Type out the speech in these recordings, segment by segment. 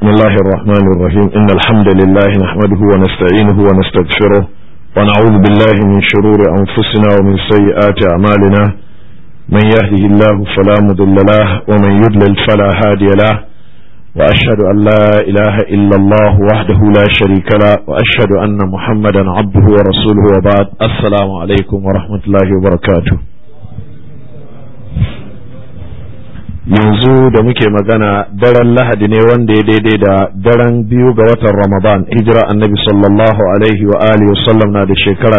بسم الله الرحمن الرحيم إن الحمد لله نحمده ونستعينه ونستغفره ونعوذ بالله من شرور أنفسنا ومن سيئات أعمالنا من يهده الله فلا مضل له ومن يضلل فلا هادي له وأشهد أن لا إله إلا الله وحده لا شريك له وأشهد أن محمدا عبده ورسوله وبعد السلام عليكم ورحمة الله وبركاته. yanzu da muke magana daren lahadi ne wanda ya daidai da daren 2 ga watan ramadan hijira annabi sallallahu alaihi wa alihi wasallam na da shekara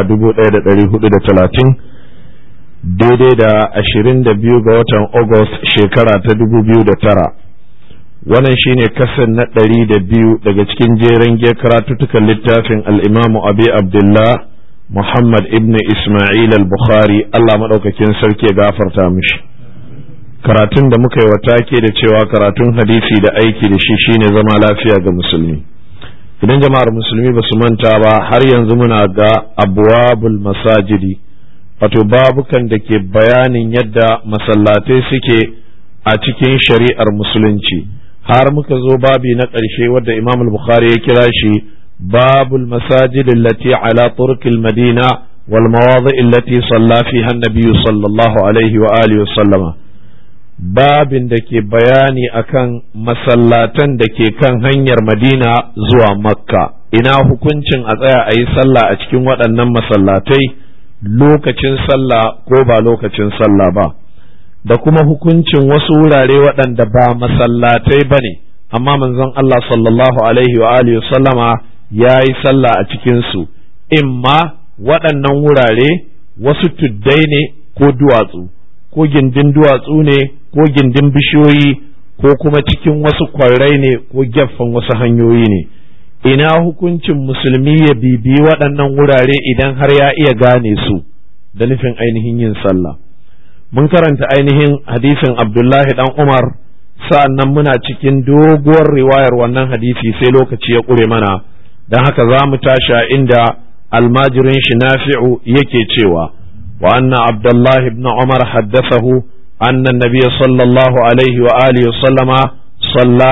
1430 daidai da 22 ga watan august shekara ta 2009. wannan shine kasar na 102 daga cikin jeren ge karatutukan littafin al-imamu abi abdullah muhammad ibn isma'il al-bukhari Allah madaukakin sarki ya gafarta mishi. karatun da muka yi wa take da cewa karatun hadisi da aiki da shi shine zama lafiya ga musulmi. idan jama'ar musulmi ba su manta ba har yanzu muna ga abwabul masajidi, wato babukan da ke bayanin yadda masallatai suke a cikin shari'ar musulunci, har muka zo babi na ƙarshe wadda Imam al-Bukhari ya kira shi babul masajid allati ala turqil madina wal mawadi' allati salla fiha an-nabiy sallallahu alaihi wa alihi wa sallama, babin da ke bayani akan masallatan da ke kan hanyar Madina zuwa Makka, ina hukuncin a tsaya a yi sallah a cikin waɗannan masallatai lokacin sallah ko ba lokacin sallah ba, da kuma hukuncin wasu wurare waɗanda ba masallatai ba ne amma manzon Allah sallallahu alaihi wa alihi sallama ya yi sallah a cikinsu, imma waɗannan wurare wasu tuddai ne ko duwatsu ko gindin duwatsu ne ko gindin bishiyoyi ko kuma cikin wasu kwarrai ne ko gyaffan wasu hanyoyi ne. ina hukuncin musulmi ya bibiyi waɗannan wurare idan har ya iya gane su da nufin ainihin yin sallah. mun karanta ainihin hadisin Abdullahi dan Umar, sa'annan muna cikin doguwar riwayar wannan hadisi sai lokaci ya ƙure mana, don haka za mu tashi inda almajirin shi Nafi'u yake cewa وأن عبد الله بن عمر حدثه أن النبي صلى الله عليه وآله وسلم صلى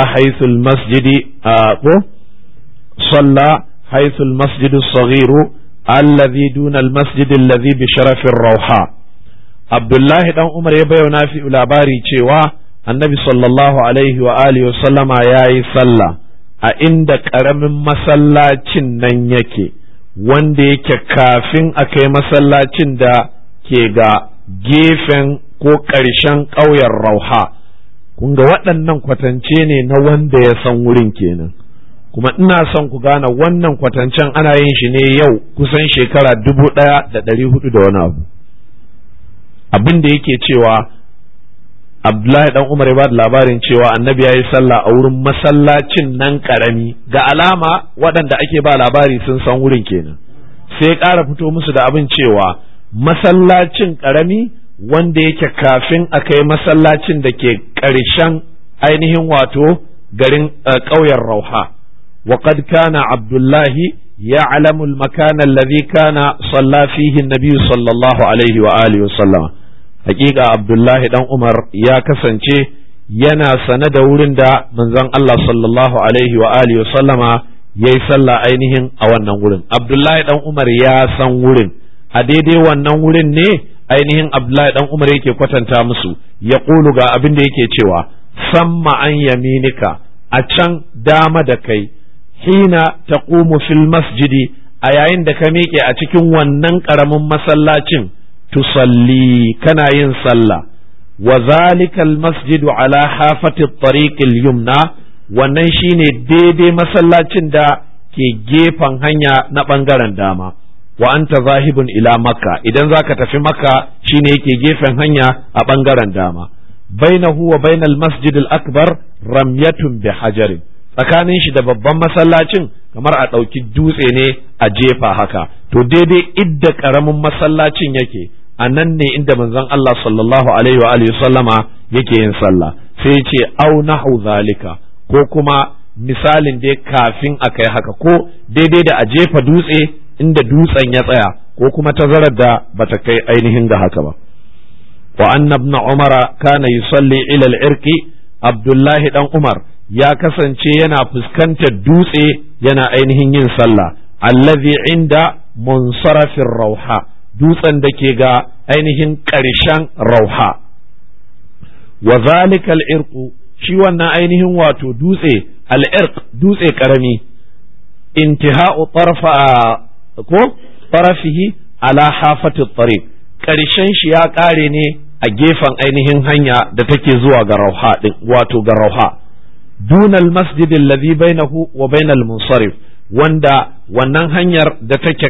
حيث المسجد الصغير الذي دون المسجد الذي بشرف الروحاء. عبد الله بن عمر يبين في الأباري cewa النبي صلى الله عليه وآله وسلم yayi sallah a inda ƙaramin masallacin nan yake, wanda yake kafin a kai masallacin da ke ga gefen ko ƙarshen ƙauyen Rauha. kun ga waɗannan kwatance ne na wanda ya san wurin kenan, kuma ina son ku gane wannan kwatancen ana yin shi ne yau kusan shekara 1400 da wani abu. abin da yake cewa Abdullahi dan Umar ya ba da labarin cewa annabi ya yi sallah a wurin masallacin nan ƙarami, ga alama waɗanda ake ba labari sun san wurin kenan, sai ƙara fito musu da abin cewa masallacin ƙarami wanda yake kafin a kai masallacin da ke ƙarshen ainihin wato garin ƙauyen Rauha. wa qad kana Abdullahi ya'lamu al-makan alladhi kana salla fihi an-nabiy sallallahu alaihi wa alihi wa sallama. hakika Abdullahi dan Umar ya kasance yana sane da wurin da manzon Allah sallallahu alaihi wa alihi wa sallama yayi sallah ainihin a wannan wurin. Abdullahi dan Umar ya san wurin, a daidai wannan wurin ne ainihin Abdullahi dan Umar yake kwatanta musu, ya ƙulu ga abin da yake cewa samma an yaminika, a can dama da kai, hina taqumu fil masjidi, a yayin da ka miƙe a cikin wannan ƙaramin masallacin, tusalli kana yin sallah, wa zalika masjidu ala hafati tariqil yumna, wannan shine daidai masallacin da ke gefen hanya na ɓangaren dama. wa anta zahibun ila makka, idan zaka tafi makka shine yake gefen hanya a ɓangaren dama. bainahu wa bainal masjidil akbar ramyatun bi hajarin, tsakanin shi da babban masallacin kamar a ɗauki dutse ne a jefa haka, to daidai idda ƙaramin masallacin yake a nan ne inda manzon Allah sallallahu alaihi wa alihi sallama yake yin sallah. sai ce au nahu zalika, ko kuma misalin dai kafin a kai haka, ko daidai da a jefa dutse inda dutsen ya tsaya, ko kuma tazarar da bata kai ainihin ga haka ba. wa anna ibn umara kana yusalli ila al-irqi, Abdullahi dan Umar ya kasance yana fuskantar dutse yana ainihin yin sallah allazi inda munsarafin rauha dutsen da ke ga ainihin ƙarshen rauha wa zalika al-irqu shi wannan ainihin wato dutse al-irq dutse karami intiha'u tarafihi ala hafati tariq ƙarshen shi ya ƙare ne a gefen ainihin hanya da take zuwa ga rauha din wato ga rauha dunal masjid alladhi bainahu wa bainal munsarif wanda wannan hanyar da take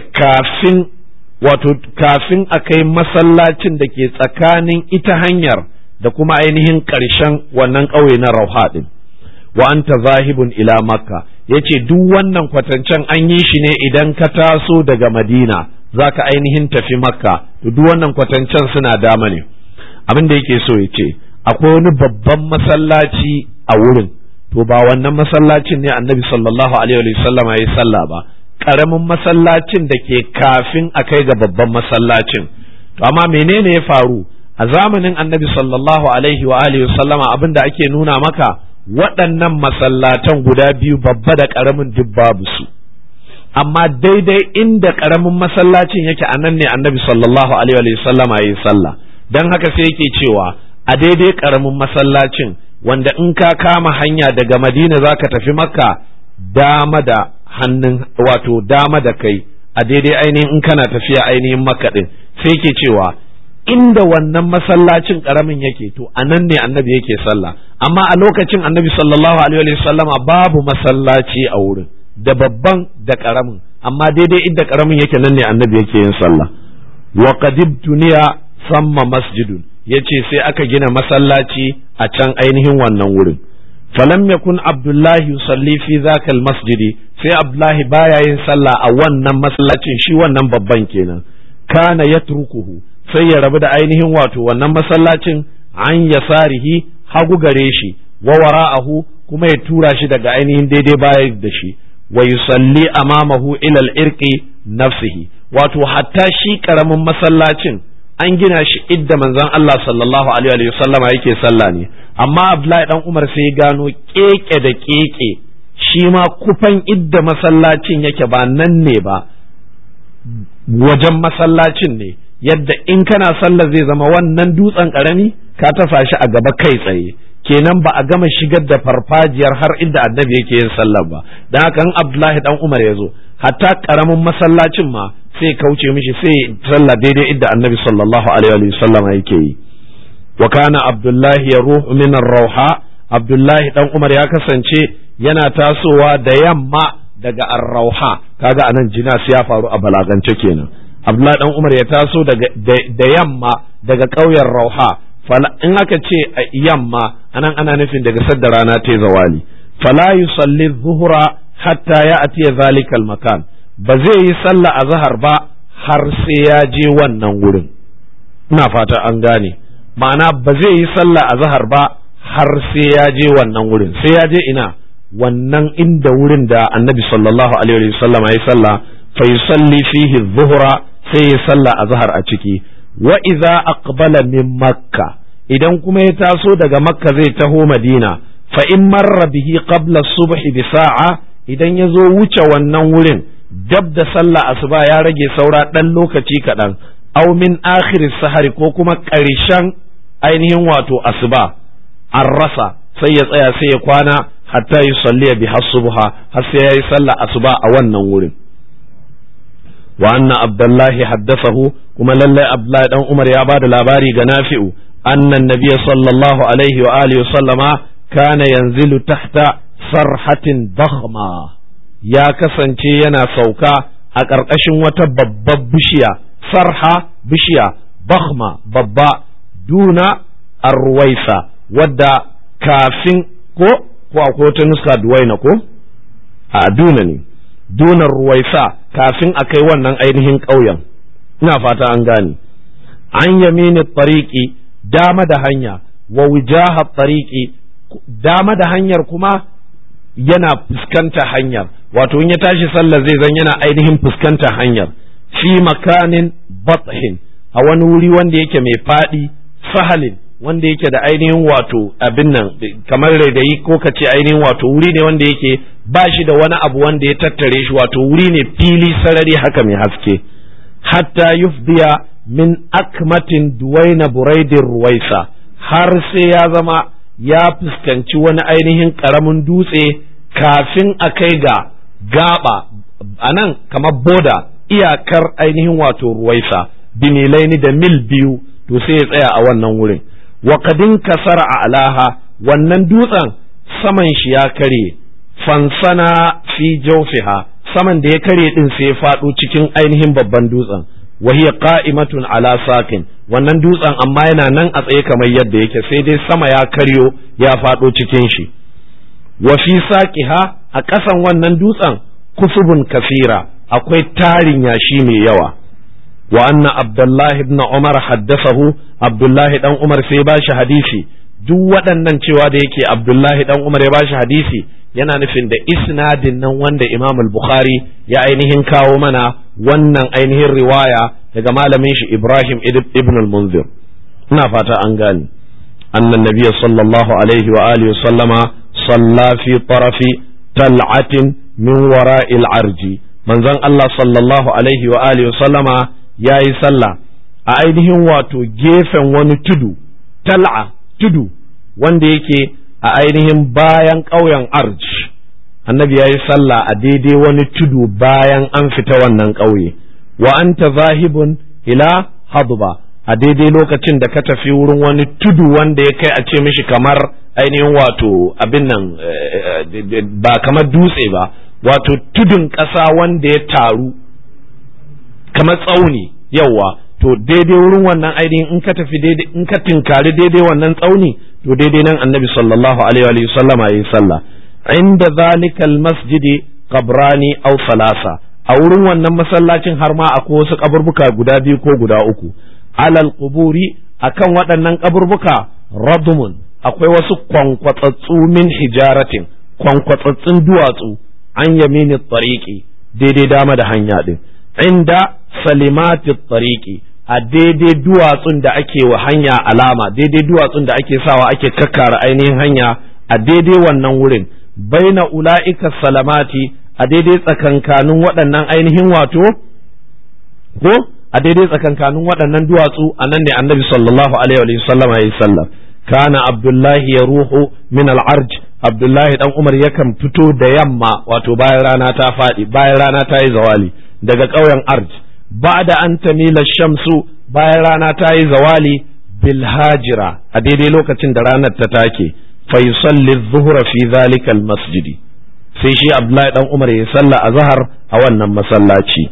kafin a kai masallacin da ke tsakanin ita hanyar da kuma ainihin ƙarshen wannan ƙauye na rauha din wa anta zahibun ila makka yace duk wannan kwatancen an yi shi ne idan ka taso daga madina zaka ainihin tafi makka to duk wannan kwatancen suna dama ne abin da yake so yace akwai wani babban masallaci a wurin to ba wannan masallacin ne annabi sallallahu alaihi wa sallam ya salla ba karamin masallacin da ke kafin a kai ga babban masallacin to amma menene ya faru a zamanin annabi sallallahu alaihi wa alihi sallama abin da ake nuna maka waɗannan masallatan guda biyu babba da ƙaramin duk babu su amma daidai inda ƙaramin masallacin yake a nan ne annabi sallallahu alaihi wa sallama ya yi sallah don haka sai yake cewa a daidai ƙaramin masallacin wanda in ka kama hanya daga madina za ka tafi makka dama da hannun wato dama da kai a daidai ainihin in kana tafiya ainihin makka ɗin sai yake cewa inda wannan masallacin karamin yake to anan ne annabi yake sallah amma a lokacin annabi sallallahu alaihi wa sallama babu masallaci a wurin da babban da karamin amma daidai inda karamin yake nan ne annabi yake yin sallah wa qadibtuniya samma masjidun yace sai aka gina masallaci a can ainihin wannan wurin falam yakun abdullahi yusalli fi zakal masjidi sai abdullahi baya yin sallah a wannan masallacin shi wannan babban kenan kana yatrukuhu sai ya rabu da ainihin wato wannan masallacin an yasarihi hagu gare shi wa wara'ahu kuma ya tura shi daga ainihin daidai baya da shi wa yusalli amamahu ila al-irqi nafsihi wato hatta shi karamin masallacin an gina shi idda manzon Allah sallallahu alaihi wa sallama yake sallah ne amma Abdullahi dan Umar sai ya gano keke da keke shi ma kufan idda masallacin yake ba nan ne ba wajen masallacin ne yadda in kana sallar zai zama wannan dutsen karami ka tafa shi a gaba kai tsaye kenan ba a gama shigar da farfajiyar har inda annabi yake yin sallar ba dan haka in Abdullahi dan Umar ya zo hatta karamin masallacin ma sai kauce mishi sai sallah daidai inda annabi sallallahu alaihi wa sallam yake yi wa kana Abdullahi yaruhu min ar-rawha Abdullahi dan Umar ya kasance yana tasowa da yamma daga ar-rawha kaga anan jinas ya faru a balagance kenan Abdullahi dan Umar ya taso da yamma daga ƙauyen Rauha in aka ce yamma anan ana nufin daga sadda rana ta zawali fala yusalli dhuhra hatta ya'ti zalika al-makan ba zai yi sallah azhar ba har sai ya je wannan wurin ina fata an gane ma'ana ba zai yi sallah azhar ba har sai ya je wannan wurin sai ya je ina wannan inda wurin da annabi sallallahu alaihi wasallam ya yi sallah fa yusalli fihi dhuhra sai ya sallah azhar a ciki wa idza aqbala min makka idan kuma ya taso daga makka zai taho madina fa in marra bihi qabla subhi bi sa'a idan ya zo wuce wannan wurin dab da sallah asuba ya rage saura dan lokaci kaɗan aw min akhir sahari ko kuma ƙarshen ainihin wato asuba an rasa sai ya tsaya sai ya kwana hatta yusalli bi hasubha har sai yayi sallah asuba a wannan wurin wa anna abdullahi haddathahu kuma lallai abdullahi dan umar ya bada labari ga nafi'u anna nabiyya sallallahu alaihi wa alihi sallama kana yanzilu tahta sarhatin dakhma ya kasance yana sauka a ƙarƙashin wata babbar bishiya sarha bishiya dakhma babba duna arwaisa wadda kafin ko akwai wata nuska duwaina ko a duna ne dunar ruwaisa kafin a kai wannan ainihin ƙauyen ina fata an gane an yamini tariki dama da hanya wa wijaha tariki dama da hanyar kuma yana fuskanta hanyar wato in ya tashi sallar zai zan yana ainihin fuskanta hanyar fi makanin bathin a wani wuri wanda yake mai faɗi sahalin wanda yake da ainihin wato abin nan kamar raidayi ko ka ce ainihin wato wuri ne wanda yake ba shi da wani abu wanda ya tattare shi, wato wuri ne fili sarari haka mai haske. Hatta yufdiya min akmatin duwaina buraidin ruwaisa, har sai ya zama ya fuskanci wani ainihin karamin dutse kafin a kai ga gaba anan kamar boda iyakar ainihin wato ruwaisa bimilaini da mil 2, to sai ya tsaya a wannan wurin. wa kadin kasara a alaha, wannan dutsen saman shi ya kare, fansana fi jawfiha, saman da ya kare din sai ya faɗo cikin ainihin babban dutsen. wa hiya qa'imatun ala sakin, wannan dutsen amma yana nan a tsaye kamar yadda yake, sai dai sama ya karyo ya faɗo cikin shi. wa fi saqiha, a ƙasan wannan dutsen kusubun kasira, akwai tarin yashi mai yawa. wa anna abdullahi ibn umar haddathahu, abdullahi dan umar sai ba shi hadisi. duk waɗannan cewa da yake abdullahi dan umar ya ba shi hadisi yana nufin da isnadin nan wanda imam al-bukhari ya ainihin kawo mana wannan ainihin riwaya daga malamin shi ibrahim ibn al-munzir. ina fata an gane. annan nabiyyi sallallahu alaihi wa alihi wa sallama salla fi tarafi tal'atin min wara'il arji, manzon Allah sallallahu alaihi wa alihi wa sallama ya yi sallah a ainihin wato gefen wani tudu, tal'a tudu wanda yake a ainihin bayan ƙauyen arj. annabi ya yi sallah a daidai wani tudu bayan an fita wannan ƙauye. wa anta zahibun ila hadba, a daidai lokacin da ka tafi wurin wani tudu wanda ya kai a ce mishi kamar ainihin wato abin nan ba kamar dutse ba, wato tudun ƙasa wanda ya taru kamar tsauni. yawa to daidai wurin wannan ainihin in ka tafi daidai, in ka tinkari daidai wannan tsauni, to daidai nan annabi sallallahu alaihi wa sallama yayi sallah. inda zalikal masjidi qabrani aw salasa, a wurin wannan masallacin har ma akwai wasu kaburbuka guda 2 ko guda 3. alal quburi, akan waɗannan kaburbuka radmun, akwai wasu kwankwatsatsu min hijaratin, kwankwatsatsun duwatsu an yamini tariqi, daidai dama da hanya din. inda salimati tariqi, a daidai duwatsun da ake wa hanya alama, daidai duwatsun da ake sawa ake kakkara ainihin hanya, a daidai wannan wurin. baina ula'ika salamati, a daidai tsakankanin waɗannan ainihin wato ko a daidai tsakankanin waɗannan duwatsu, a nan ne annabi sallallahu alaihi wa sallam ya yi sallah. kana abdullahi ya ruhu min al-arj, abdullahi dan umar yakan fito da yamma, wato bayan rana ta faɗi, bayan rana ta yi zawali daga ƙauyen arj. ba'da an tamila shamsu, bayan rana ta yi zawali, bil hajira, a daidai lokacin da ranar ta take, fa yusalli adh-dhuhra fi dhalika al-masjid, sai shi abdullahi dan umar ya salla azhar a wannan masallaci.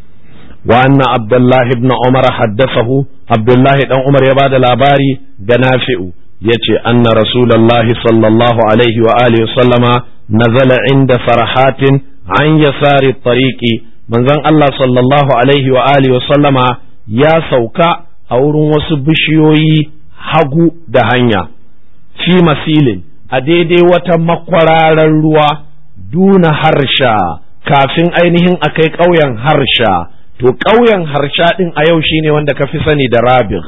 wa anna abdullahi ibn umar haddathahu, abdullahi dan umar ya bada labari ga nafi'u yace anna rasulullahi sallallahu alaihi wa alihi sallama nazala inda farahatin an yasari tariqi, manzon Allah sallallahu alaihi wa alihi sallama ya sauka a wurin wasu bishiyoyi hagu da hanya, fi masilin, a daidai wata makwararar ruwa, duna harsha, kafin ainihin akai ƙauyen harsha. to ƙauyen harsha din a yau shine wanda ka fi sani da Rabigh,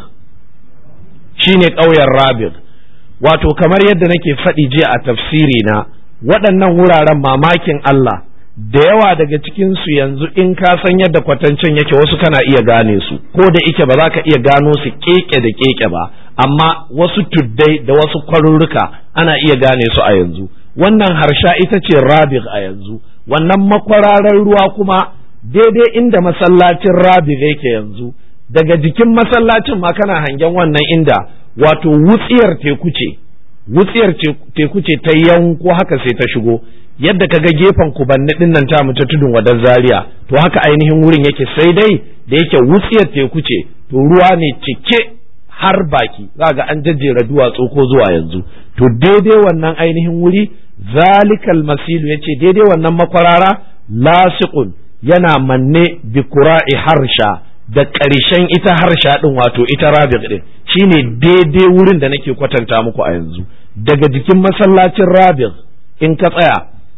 shine ƙauyen Rabigh. wato kamar yadda nake faɗi jiya a tafsiri na, waɗannan wuraren mamakin Allah da yawa daga cikin su yanzu in ka san yadda kwatancin yake, wasu kana iya gane su, ko da ike ba za ka iya gano su keke da keke ba, amma wasu tuddai da wasu kwarurruka ana iya gane su a yanzu. wannan harsha ita ce Rabigh a yanzu. wannan makwararar ruwa kuma daidai inda masallacin Rabigh yake yanzu, daga jikin masallacin ma kana hangen wannan inda wato wutsiyar teku ce, wutsiyar teku ce ta yanko haka sai ta shigo, yadda kaga gefen kubanni din nan ta mu ta tudun wadar Zaria, to haka ainihin wurin yake, sai dai da yake wutsiyar teku ce, to ruwa ne cike har baki, zaga an jajjera duwatsu ko zuwa yanzu. to daidai wannan ainihin wuri, zalikal masilu yace daidai wannan makwarara, lasiqun, yana manne bi qura'i harsha, da ƙarshen ita harsha din, wato ita Rabigh din, shine daidai wurin da nake kwatanta muku a yanzu. daga jikin masallacin Rabigh in ka tsaya,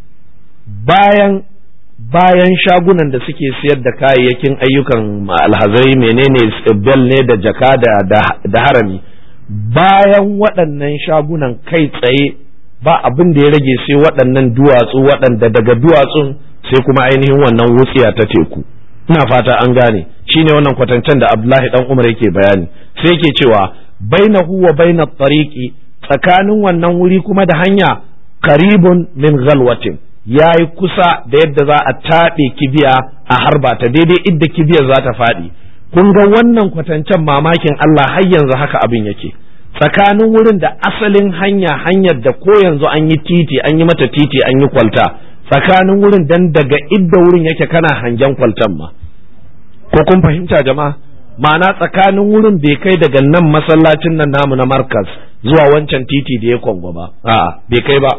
bayan shagunan da suke siyar da kayayyakin ayyukan alhazai, menene bel ne da jaka da harami, bayan waɗannan shagunan kai tsaye ba abin da ya rage sai waɗannan duwatsu waɗanda daga duwatsun sai kuma ainihin wannan wutsiya ta teku. Ina fata an gane, shine wannan kwatancen da Abdullahi dan Umar yake bayani, sai yake cewa bainahu wa bainat tariqi, tsakanin wannan wuri kuma da hanya qaribun min ghalwatin, yayi kusa da yadda za a taɓe kibiya a harba ta daidai idda kibiyar za ta faɗi. Kun ga wannan kwatancen mamakin Allah har yanzu haka abin yake, tsakanin wurin da asalin hanyar da ko yanzu an yi titi, an yi mata titi, an yi kwalta, tsakanin wurin dan daga idda wurin yake kana hangen kwaltan ma. Ko kun fahimta jama'a? Ma'ana tsakanin wurin bai kai daga nan masallacin nan namu na Markaz zuwa wancan titi da ya Kongo ba, a'a bai kai ba,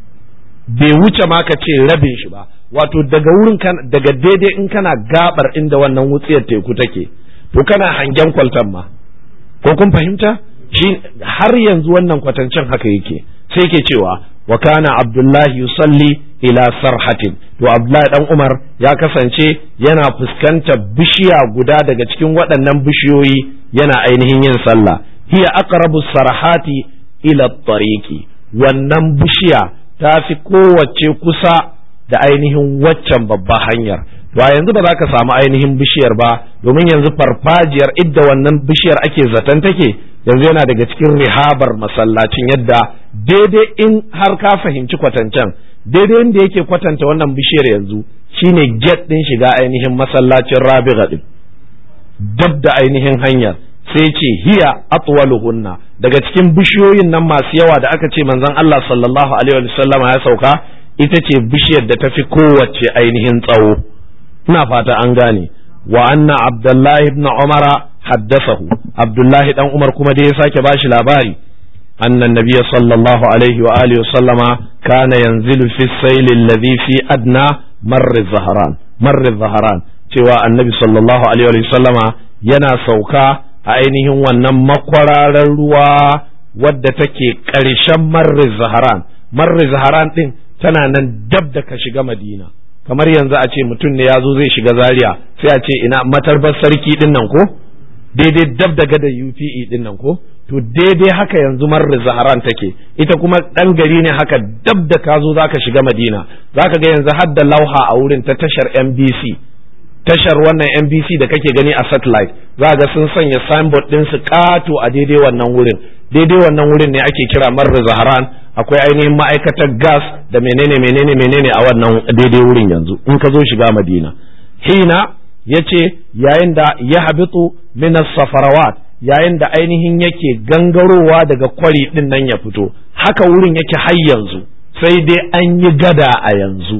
bai wuce ma ka ce rabin shi ba. Wato daga wurin daga daidai in kana gabar inda wannan wutsiyar teku take, to kana hangen kwaltan ma. Ko kun fahimta? Shi har yanzu wannan kwatancin haka yake. Sai ke cewa wa kana Abdullahi yusalli ila sarhatin, to Abdullahi dan Umar ya kasance yana fuskantar bishiya guda daga cikin waɗannan bishiyoyi yana ainihin yin sallah. Hiya aqrabu sarhati ila tariqi, wannan bishiya ta fi kowace kusa da ainihin waccan babba hanyar. To yanzu ba za ka samu ainihin bishiyar ba, domin yanzu farfajiyar idda wannan bishiyar ake zaton take yanzu yana daga cikin rihabar masallacin, yadda daidai in har ka fahimci kwatancen, daidai inda yake kwatanta wannan bishiyar yanzu shine gate din shiga ainihin masallacin Rabi'a din, dab da ainihin hanyar. Sai ce hiya atwaluhunna, daga cikin bishiyoyin nan masu yawa da aka ce manzon Allah sallallahu alaihi wa sallam ya sauka, ita ce bishiyar da tafi kowace ainihin tsawo. Ina fata an gane. Wa anna Abdullahi ibn Umara haddathahu, Abdullahi dan Umar kuma da ya sake bashi labari, annan nabiyya sallallahu alaihi wa alihi wa sallama kana yanzilu fi sayl alladhi fi adna marr Zaharan, cewa annabi sallallahu alaihi wa sallama yana sauka a ainihin wannan makwararar ruwa wadda take ƙarshen marr Zaharan din tana nan dab da ka shiga Madina. Kamar yanzu a ce mutum ne ya zo zai shiga Zaria, sai a ce ina matarbar sarki din nan ko, daidai dab da gada UPE din nan ko, to daidai haka yanzu marr Zaharan take, ita kuma dan gari ne haka dab da ka zo zaka shiga Madina. Zaka ga yanzu hadda lauha a wurin ta tashar NBC, tashar wannan NBC da kake gani a satellite, za ga sun sanya signboard din su kato a daidai wannan wurin. Daidai wannan wurin ne ake kira marr Zaharan, akwai ainihin ma'aikatar gas da menene a wannan daidai wurin yanzu in ka zo shiga Madina. Hina yace yayin da ya habitu min as-safarawat, yayin da ainihin yake gangarowa daga kwari din nan ya fito, haka wurin yake har yanzu, sai dai an yi gada a yanzu.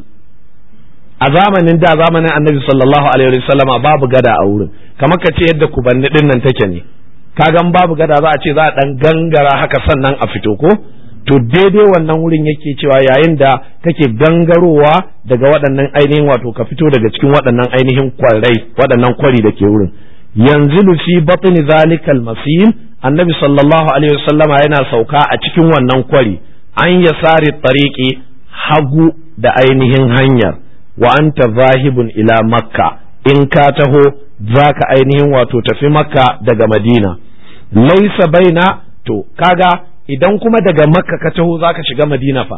A zamanin da, zamanin Annabi sallallahu alaihi wasallama babu gada a wurin, kamar ka ce yadda Kubanni din nan take ne, kagan babu gada za a ce za a dan gangara haka sannan a fito ko. To daidai wannan wurin yake cewa yayin da kake gangarowa daga waɗannan ainihin wato ka fito daga cikin waɗannan ainihin kwarai, waɗannan kwari da ke wurin, yanzilu fi batni zalikal masil, annabi sallallahu alaihi wasallama yana sauka a cikin wannan kwari, an yasari tariqi, hagu da ainihin hanyar, wa anta zahibun ila makka, in ka taho zaka ainihin wato tafi makka daga madina. Laisa baina, to kaga idan kuma daga makka ka taho zaka shiga madina fa,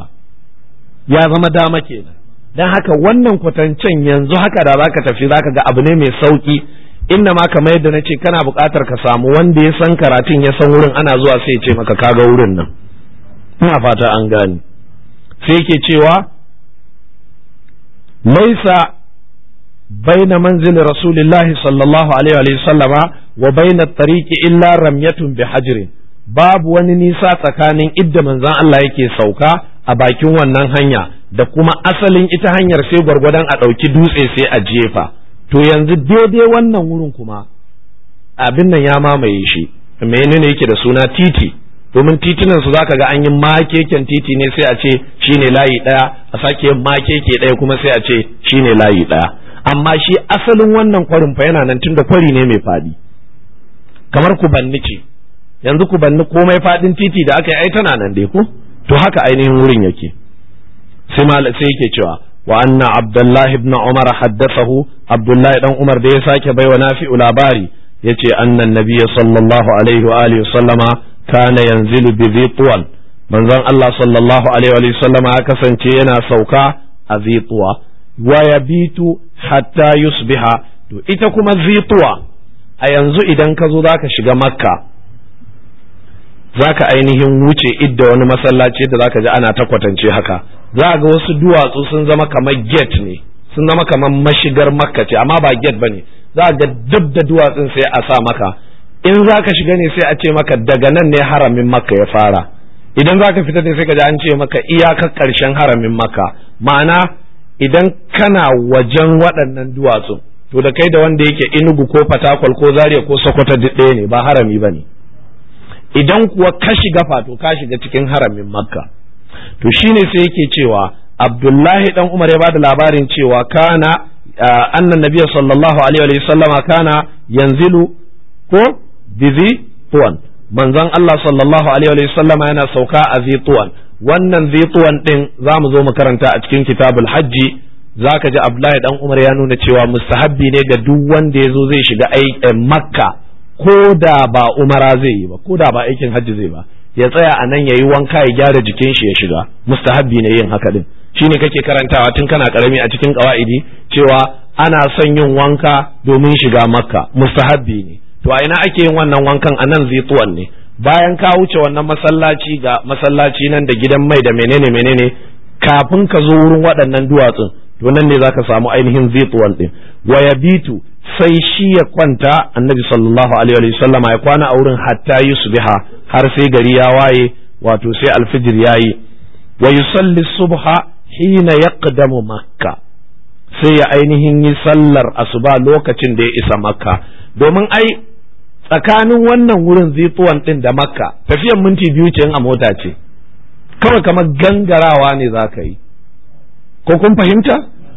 ya zama dama kenan. Dan haka wannan kwatancen yanzu haka da zaka tafi zaka ga abu ne mai sauki, inna ma kamar yadda nace kana buƙatar ka samu wanda ya san karatun ya san wurin, ana zuwa sai ya ce maka kaga wurin nan. Ina fata an gane. Sai yake cewa laisa baina manzil rasulillahi sallallahu alaihi wa sallama wa baina at-tariqi illa ramyatun bihajrin, babu wani nisa tsakanin idda manzon Allah yake sauka a bakin wannan hanya da kuma asalin ita hanyar, sai gwargwadon a ɗauki dutse sai a jefa. To yanzu daidai wannan wurin kuma abin nan ya mamaye shi, menene yake da suna titi, domin titunan su zaka ga an yi makeken titi ne sai a ce shine layi ɗaya, a sake yin makeke ɗaya kuma sai a ce shine layi ɗaya. Amma shi asalin wannan kwarin fa yana nan, tunda kwari ne mai faɗi, kamar Kubanni ce. Yanzu Kubanni komai fadin titi da aka yi ai tana nan dai ko, to haka ainihin wurin yake. Sai yake cewa wa anna Abdullahi ibn Umar haddathahu, Abdullahi dan Umar da ya sake baiwa Nafi'u labari, yace annan nabiyyi sallallahu alaihi wa alihi sallama kana yanzilu bi dhitwan manzon Allah sallallahu alaihi wa sallam ya kasance yana sauka a dhitwa wa yabitu hatta yusbiha. To ita kuma dhitwa a yanzu idan ka zo zaka shiga makka zaka ainihin wuce idda wani masallaci da zaka ji ana ta kwatance haka, za ga wasu duwatsu sun zama kamar gate ne, sun zama kamar mashigar makka ce amma ba gate bane, za ga dab da duwatsun sai a sa maka, in zaka shiga ne sai a ce maka daga nan ne haramin makka ya fara, idan zaka fita ne sai ka ji an ce maka iyakar karshen haramin makka. Ma'ana idan kana wajen waɗannan duwatsun to da kai da wanda yake Enugu ko Fatakwal ko Zaria ko Sokoto duk ɗaya ne, ba harami bane. Idan kuwa ka shiga fato ka shiga cikin haramin makka. To shine sai yake cewa Abdullahi dan Umar ya bada labarin cewa kana annan nabiyyu sallallahu alaihi wa sallama kana yanzilu ko bizi tuwan, manzon Allah sallallahu alaihi wa sallama yana sauka a zituwan. Wannan zituwan din zamu zo mu karanta a cikin kitabul hajji, zaka ji Abdullahi dan Umar ya nuna cewa mustahabbi ne ga duk wanda yazo zai shiga makka, ko da ba umara zai yi ba, ko da ba aikin hajji zai ba, ya tsaya a nan yayi wanka ya gyara jikin shi ya shiga. Mustahabbi ne yin haka din, shine kake karantawa tun kana karami a cikin qawaidi cewa ana son yin wanka domin shiga makka, mustahabbi ne. To a ina ake yin wannan wankan? A nan zituwan ne, bayan ka wuce wannan masallaci, ga masallaci nan da gidan mai da menene kafin ka zo wurin waɗannan duwatsun, to nan ne zaka samu ainihin zituwan din. Wa yabitu, sai shi ya kwanta, annabi sallallahu alaihi wa sallam ya kwana a wurin hatta yusbiha, har sai gari ya waye, wato sai alfijir yayi. Wa yusalli subha hina yaqdamu makka, sai ya ainihin yi sallar asuba lokacin da ya isa makka. Domin ai tsakanin wannan wurin zituwan din da makka tafiyan minti 2 ce a mota ce, kawai kamar gangarawa ne za ka yi, ko kun fahimta?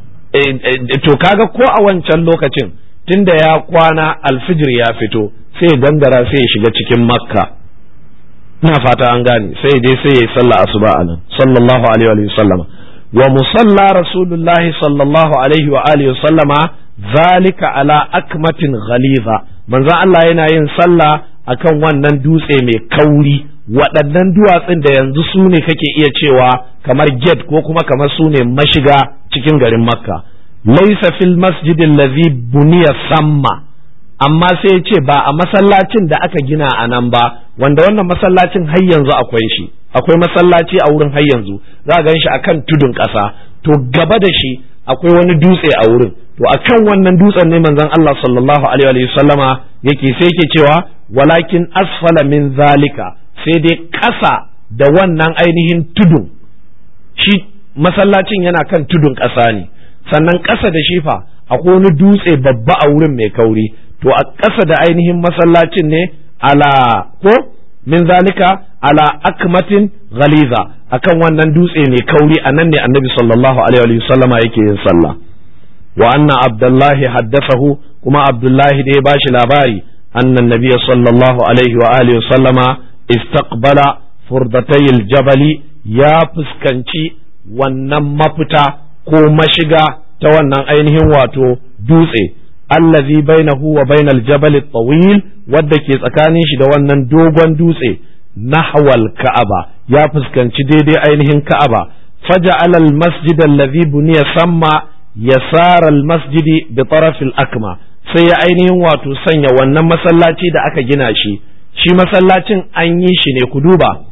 To kaga ko a wancan lokacin tunda ya kwana alfijir ya fito, sai gangara sai ya shiga cikin makka. Ina fata an gane, sai dai sai ya yi sallah asuba a nan sallallahu alaihi wa sallama. Wa musalla rasulullahi sallallahu alaihi wa alihi wa sallama zalika ala akmatin ghaliza, manzon Allah yana yin sallah akan wannan dutse mai kauri, waɗannan duwatsun da yanzu su ne kake iya cewa kamar gate ko kuma kamar su ne mashiga cikin garin makka. Laisa fil masjidin lazi buniya samma, amma sai ya ce ba a masallacin da aka gina a nan ba, wanda wannan masallacin har yanzu akwai shi, akwai masallaci a wurin har yanzu, za a gan shi akan tudun ƙasa, to gaba da shi akwai wani dutse a wurin, to akan wannan dutsen ne manzon Allah sallallahu alaihi wa sallama yake, sai yake cewa walakin asfala min zalika, sai dai ƙasa da wannan ainihin tudun, shi masallacin yana kan tudun ƙasa ne, sannan ƙasa da shifa akwai wani dutse babba a wurin mai kauri, to a ƙasa da ainihin masallacin ne ala ko min zalika ala akmatin ghaliza, akan wannan dutse mai kauri a nan ne annabi sallallahu alaihi wa sallama yake yin sallah. Wa anna abdullahi haddathahu, kuma abdullahi da ya bashi labari, annan nabiyya sallallahu alaihi wa alihi wa sallama istaqbala furdatayil jabali, ya fuskanci wannan mafita ko mashiga ta wannan ainihin wato dutse, allazi bainahu wa bainal jabal at-tawil, wadda ke tsakanin shi da wannan dogon dutse, nahwal ka'aba, ya fuskanci daidai ainihin ka'aba. Faja'ala al-masjid allazi buniya samma yasar al-masjid bi taraf al-akma, sai ya ainihin wato sanya wannan masallaci da aka gina shi, shi masallacin an yi shi ne, ku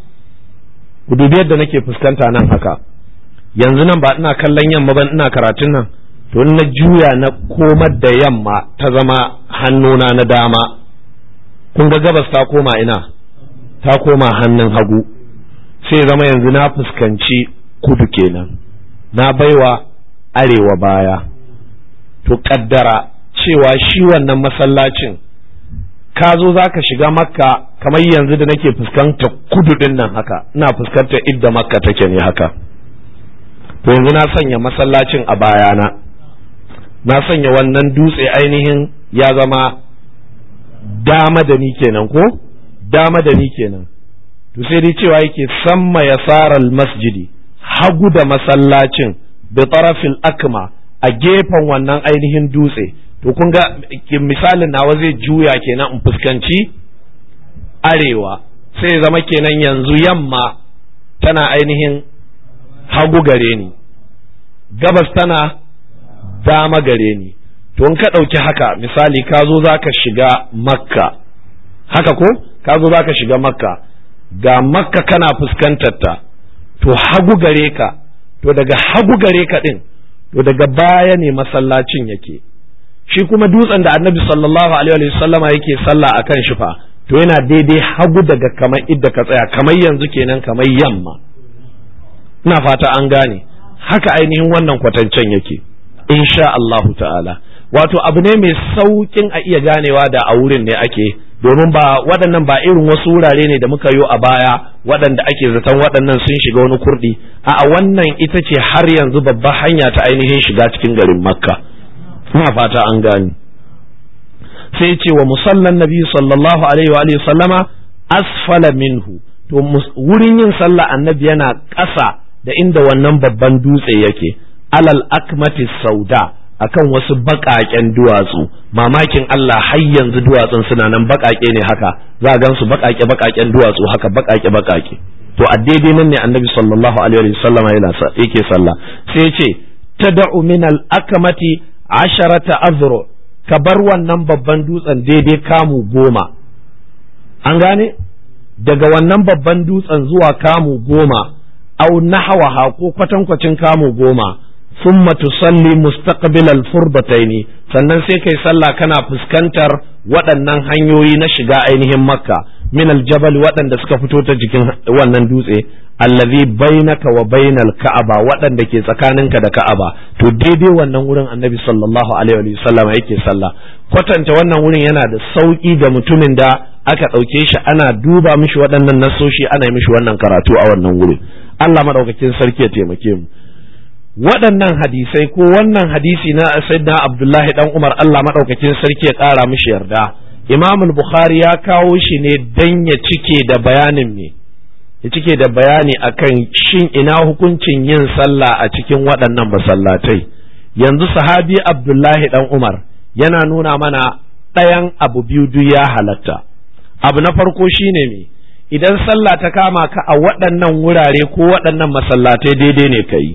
dubi yadda nake fuskanta nan haka yanzu, nan ba ina kallon yamma ba, ina karatun nan, to na juya na komar da yamma ta zama hannuna na dama, kun ga gabas ta koma ina, ta koma hannun hagu, sai zama yanzu na fuskanci kudu kenan, na baiwa arewa baya. To kaddara cewa shi wannan masallacin ka zo za ka shiga makka kamar yanzu da nake fuskanta kudu din nan haka, ina fuskantar idda makka take ne haka, to yanzu na sanya masallacin a bayana, na sanya wannan dutse ainihin ya zama dama da ni kenan, ko dama da ni kenan. To sai dai cewa yake samma yasaral masjidi, hagu da masallacin, bi tarafil akma, a gefen wannan ainihin dutse. To kun ga misalin nawa zai juya kenan in fuskanci arewa, sai zama kenan yanzu yamma tana ainihin hagu gare ni, gabas tana dama gare ni. To in ka ɗauki haka misali, ka zo za ka shiga makka, haka ko ka zo za ka shiga makka, ga makka kana fuskantar ta, to hagu gare ka, to daga hagu gare ka ɗin, to daga baya ne masallacin yake. Shi kuma dutsen da annabi sallallahu alaihi wasallama yake sallah a kan shi fa, to yana daidai hagu daga kamar idda ka tsaya, kamar yanzu kenan, kamar yamma. Ina fata an gane, haka ainihin wannan kwatancen yake insha Allahu ta'ala. Wato abu ne mai saukin a iya ganewa da a wurin ne ake, domin ba waɗannan ba irin wasu wurare ne da muka yi a baya waɗanda ake zaton waɗannan sun shiga wani kurɗi. A wannan ita ce har yanzu babbar hanya ta ainihin shiga cikin garin Makka. Ina fata an gane. Sai ce wa musallan nabi sallallahu alaihi wa sallama asfala minhu, to wurin yin sallah annabi yana ƙasa da inda wannan babban dutse yake, alal akmati sauda, akan wasu baƙaƙen duwatsu. Mamakin Allah, har yanzu duwatsun suna nan baƙaƙe ne haka, za a gansu baƙaƙen duwatsu haka baƙaƙe. To a daidai nan ne annabi sallallahu alaihi wa sallam yake sallah. Sai ce tad'u min al akmati 10 azru, ka bar wannan babban dutsen daidai kamu 10. An gane, daga wannan babban dutsen zuwa kamu 10 au nahwaha ko kwatankwacin kamu 10, thumma tusalli mustaqbilal furbataini, sannan sai kai sallah kana fuskantar waɗannan hanyoyi na shiga ainihin Makka, min aljabal, waɗanda suka fito ta jikin wannan dutse, allazi bainaka wa bainal ka'aba, waɗanda ke tsakaninka da Ka'aba. To daidai wannan wurin annabi sallallahu alaihi wa sallam yake sallah. Kwatanta wannan wurin yana da sauki ga mutumin da aka ɗauke shi ana duba mishi waɗannan nasoshi, ana yi mishi wannan karatu a wannan wurin. Allah madaukakin sarki ya taimake mu. Waɗannan hadisai ko wannan hadisi na Sayyidina Abdullahi dan Umar, Allah madaukakin sarki ya ƙara mishi yarda, Imam al-Bukhari ya kawo shi ne dan ya cike da bayanin me, ya cike da bayani akan shin ina hukuncin yin sallah a cikin waɗannan masallatai. Yanzu sahabi Abdullahi dan Umar yana nuna mana ɗayan abu biyu duk ya halatta. Abu na farko shine me, idan sallah ta kama ka a waɗannan wurare ko waɗannan masallatai daidai ne kai.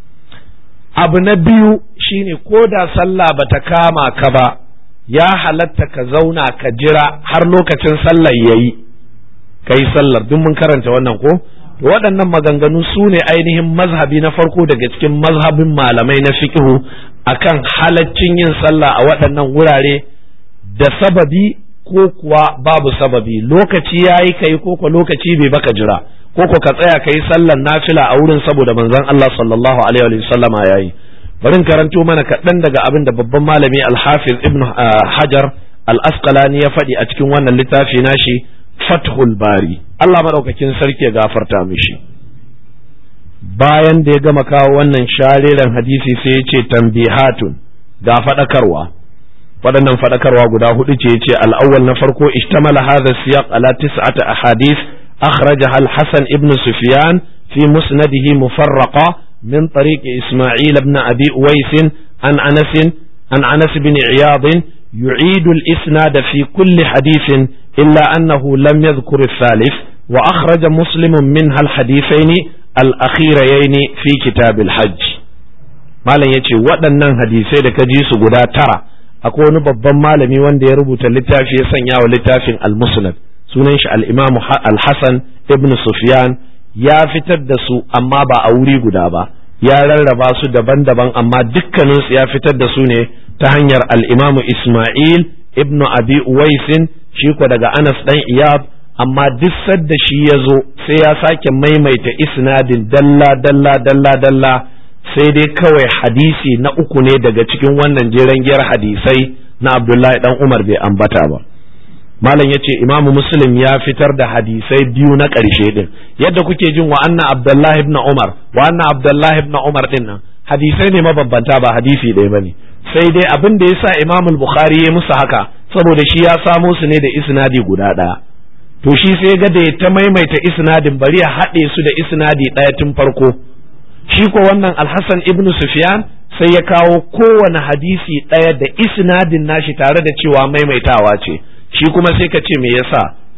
Abu na biyu shine ko da sallah bata kama ka ba, ya halatta ka zauna ka jira har lokacin sallar yayi kai sallar. Duk mun karanta wannan ko? To waɗannan maganganu su ne ainihin mazhabi na farko daga cikin mazhabin malamai na fiqhu akan halaccin yin sallah a waɗannan wurare da sababi ko kuwa babu sababi. Lokaci yayi kai ko ko lokaci bai baka jira, ko ko ka tsaya kai sallar nafila a wurin saboda manzon Allah sallallahu alaihi wa sallama yayi. Bari karanto mana kaɗan daga abin da babban malami Al-Hafiz Ibn Hajar Al-Asqalani ya faɗi a cikin wannan littafi nashi Fathul Bari. Allah madaukakin sarki ya gafarta mishi. Bayan da ya gama kawo wannan shariran hadisi sai ya ce tambihatun, ga faɗakarwa. Waɗannan faɗakarwa guda hudu ce, ya ce al-awwal, na farko, ishtamala hadha siyaq ala 9 ahadith akhrajaha al-Hasan ibn Sufyan fi musnadihi mufarraqa من طريق إسماعيل بن أبي أويس عن أنس بن عياض يعيد الإسناد في كل حديث إلا أنه لم يذكر الثالث، وأخرج مسلم منها الحديثين الأخيرين في كتاب الحج. malam yace waɗannan hadisai da ka ji su guda tara, akwai wani babban malami wanda ya rubuta littafi ya sanya wa littafin al-Musnad, sunan shi al-Imam al-Hasan ibn Sufyan. Ya fitar da su amma ba a wuri guda ba, ya rarraba su daban-daban, amma dukkaninsu ya fitar da su ne ta hanyar al-Imam Ismail ibn Abi Uwaisin, shi ko daga Anas dan Iyab, amma duk sadda shi ya zo sai ya sake maimaita isnadin dalla, sai dai kawai hadisi na uku ne daga cikin wannan jeren giyar hadisai na Abdullahi dan Umar bai ambata ba. Malam yace Imam Muslim ya fitar da hadisai biyu na ƙarshe din, yadda kuke jin wa anna Abdullahi ibn Umar din nan hadisai ne mabambanta, ba hadisi ɗaya bane. Sai dai abin da yasa Imam Bukhari ya musu haka saboda shi ya samo su ne da isnadi guda ɗaya. To shi sai ga da ya ta maimaita isnadin, bari ya haɗe su da isnadi ɗaya tun farko. Shi ko wannan Al-Hasan ibn Sufyan sai ya kawo kowane hadisi ɗaya da isnadin nashi tare da cewa maimaitawa ce. Shi kuma sai ka ce me yasa?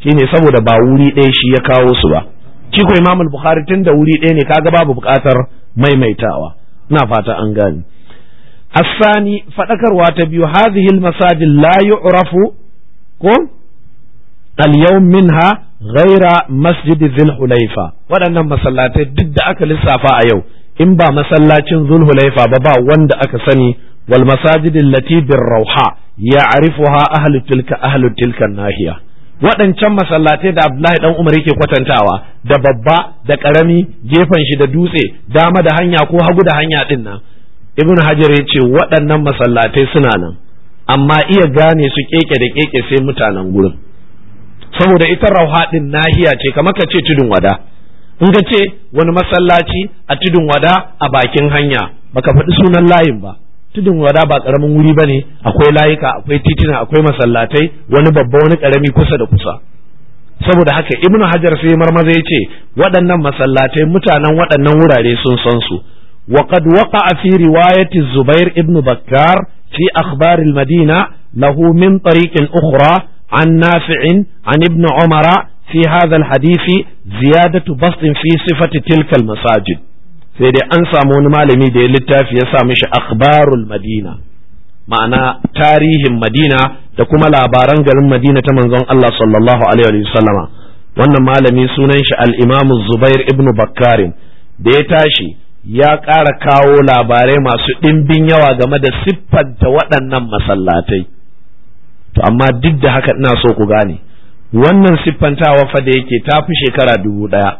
shine saboda ba wuri ɗaya shi ya kawo su ba. Shi ko Imam al-Bukhari tun da wuri ɗaya ne kaga babu buƙatar maimaitawa. Ina fata an gane. Asani fadakarwa ta biyu hadhihi al-masajid la yu'rafu ko al-yawm minha ghaira masjid Dhul Hulaifa. Waɗannan masallatai duk da aka lissafa a yau in ba masallacin Dhul Hulaifa ba wanda aka sani wal masajid allati bir Rawha ya'rifuha ahlu tilka nahiya. Waɗancan masallatai da Abdullahi dan Umar yake kwatantawa da babba da ƙarami gefen shi da dutse dama da hanya ko hagu da hanya din nan Ibn Hajar ya ce waɗannan masallatai suna nan amma iya gane su keke da keke sai mutanen gurin saboda ita Rawha din nahiya ce kamar ka ce tudun wada in ka ce wani masallaci a tudun wada a bakin hanya baka faɗi sunan layin ba. Tudun wada ba karamin wuri bane akwai layuka akwai titina akwai masallatai wani babba wani karami kusa da kusa saboda haka Ibn Hajar sai marmaza ya ce waɗannan masallatai mutanen waɗannan wurare sun san su wa qad waqa'a fi riwayati Zubair ibn Bakkar fi akhbar al-Madina lahu min tariqin ukhra an Nafi' an Ibn Umar fi hadha al-hadith ziyadatu bast fi sifati tilka al-masajid. Sai dai an samu wani malami da ya littafi ya sa mishi akhbarul Madina ma'ana tarihin Madina da kuma labaran garin Madina ta manzon Allah sallallahu alaihi wa sallama. Wannan malami sunan shi al-Imam Zubair ibn Bakkar da ya tashi ya ƙara kawo labarai masu ɗimbin yawa game da siffanta waɗannan masallatai. To amma duk da haka ina so ku gane wannan siffantawa fa da yake ta fi shekara 1000.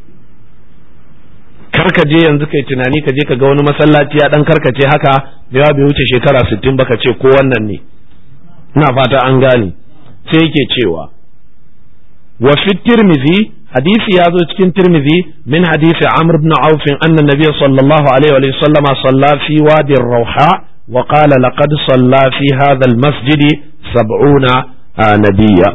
Karka je yanzu kai tunani ka je ka ga wani masallaci ya dan karkace haka da yawa bai wuce shekara 60 baka ce ko wannan ne. Ina fata an gane. Sai yake cewa wa fi Tirmidhi hadisi ya zo cikin Tirmidhi min hadisi Amr ibn Auf anna Nabiy sallallahu alaihi wa sallama salla fi wadi ar-Rawha wa qala laqad salla fi hadha al-masjid 70 nabiyya.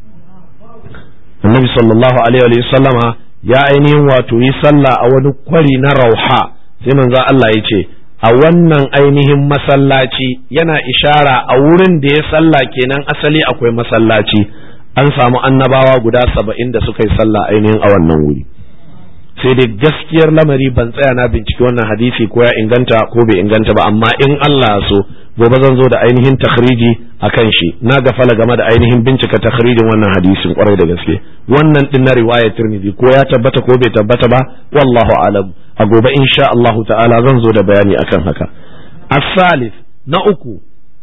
Annabi sallallahu alaihi wa sallama ya ainihin wato yi sallah a wani kwari na Rauha sai manzo Allah ya ce a wannan ainihin masallaci yana ishara a wurin da ya sallah kenan asali akwai masallaci an samu annabawa guda 70 da suka yi sallah ainihin a wannan wuri. Sai dai gaskiyar lamari ban tsaya na binciki wannan hadisi ko ya inganta ko bai inganta ba amma in Allah ya so gobe zan zo da ainihin takhriji akan shi na gafala game da ainihin bincika takhrijin wannan hadisin kwarai da gaske wannan din na riwayar Tirmidhi ko ya tabbata ko bai tabbata ba wallahu alam a gobe insha Allah ta'ala zan zo da bayani akan haka. As-salis na uku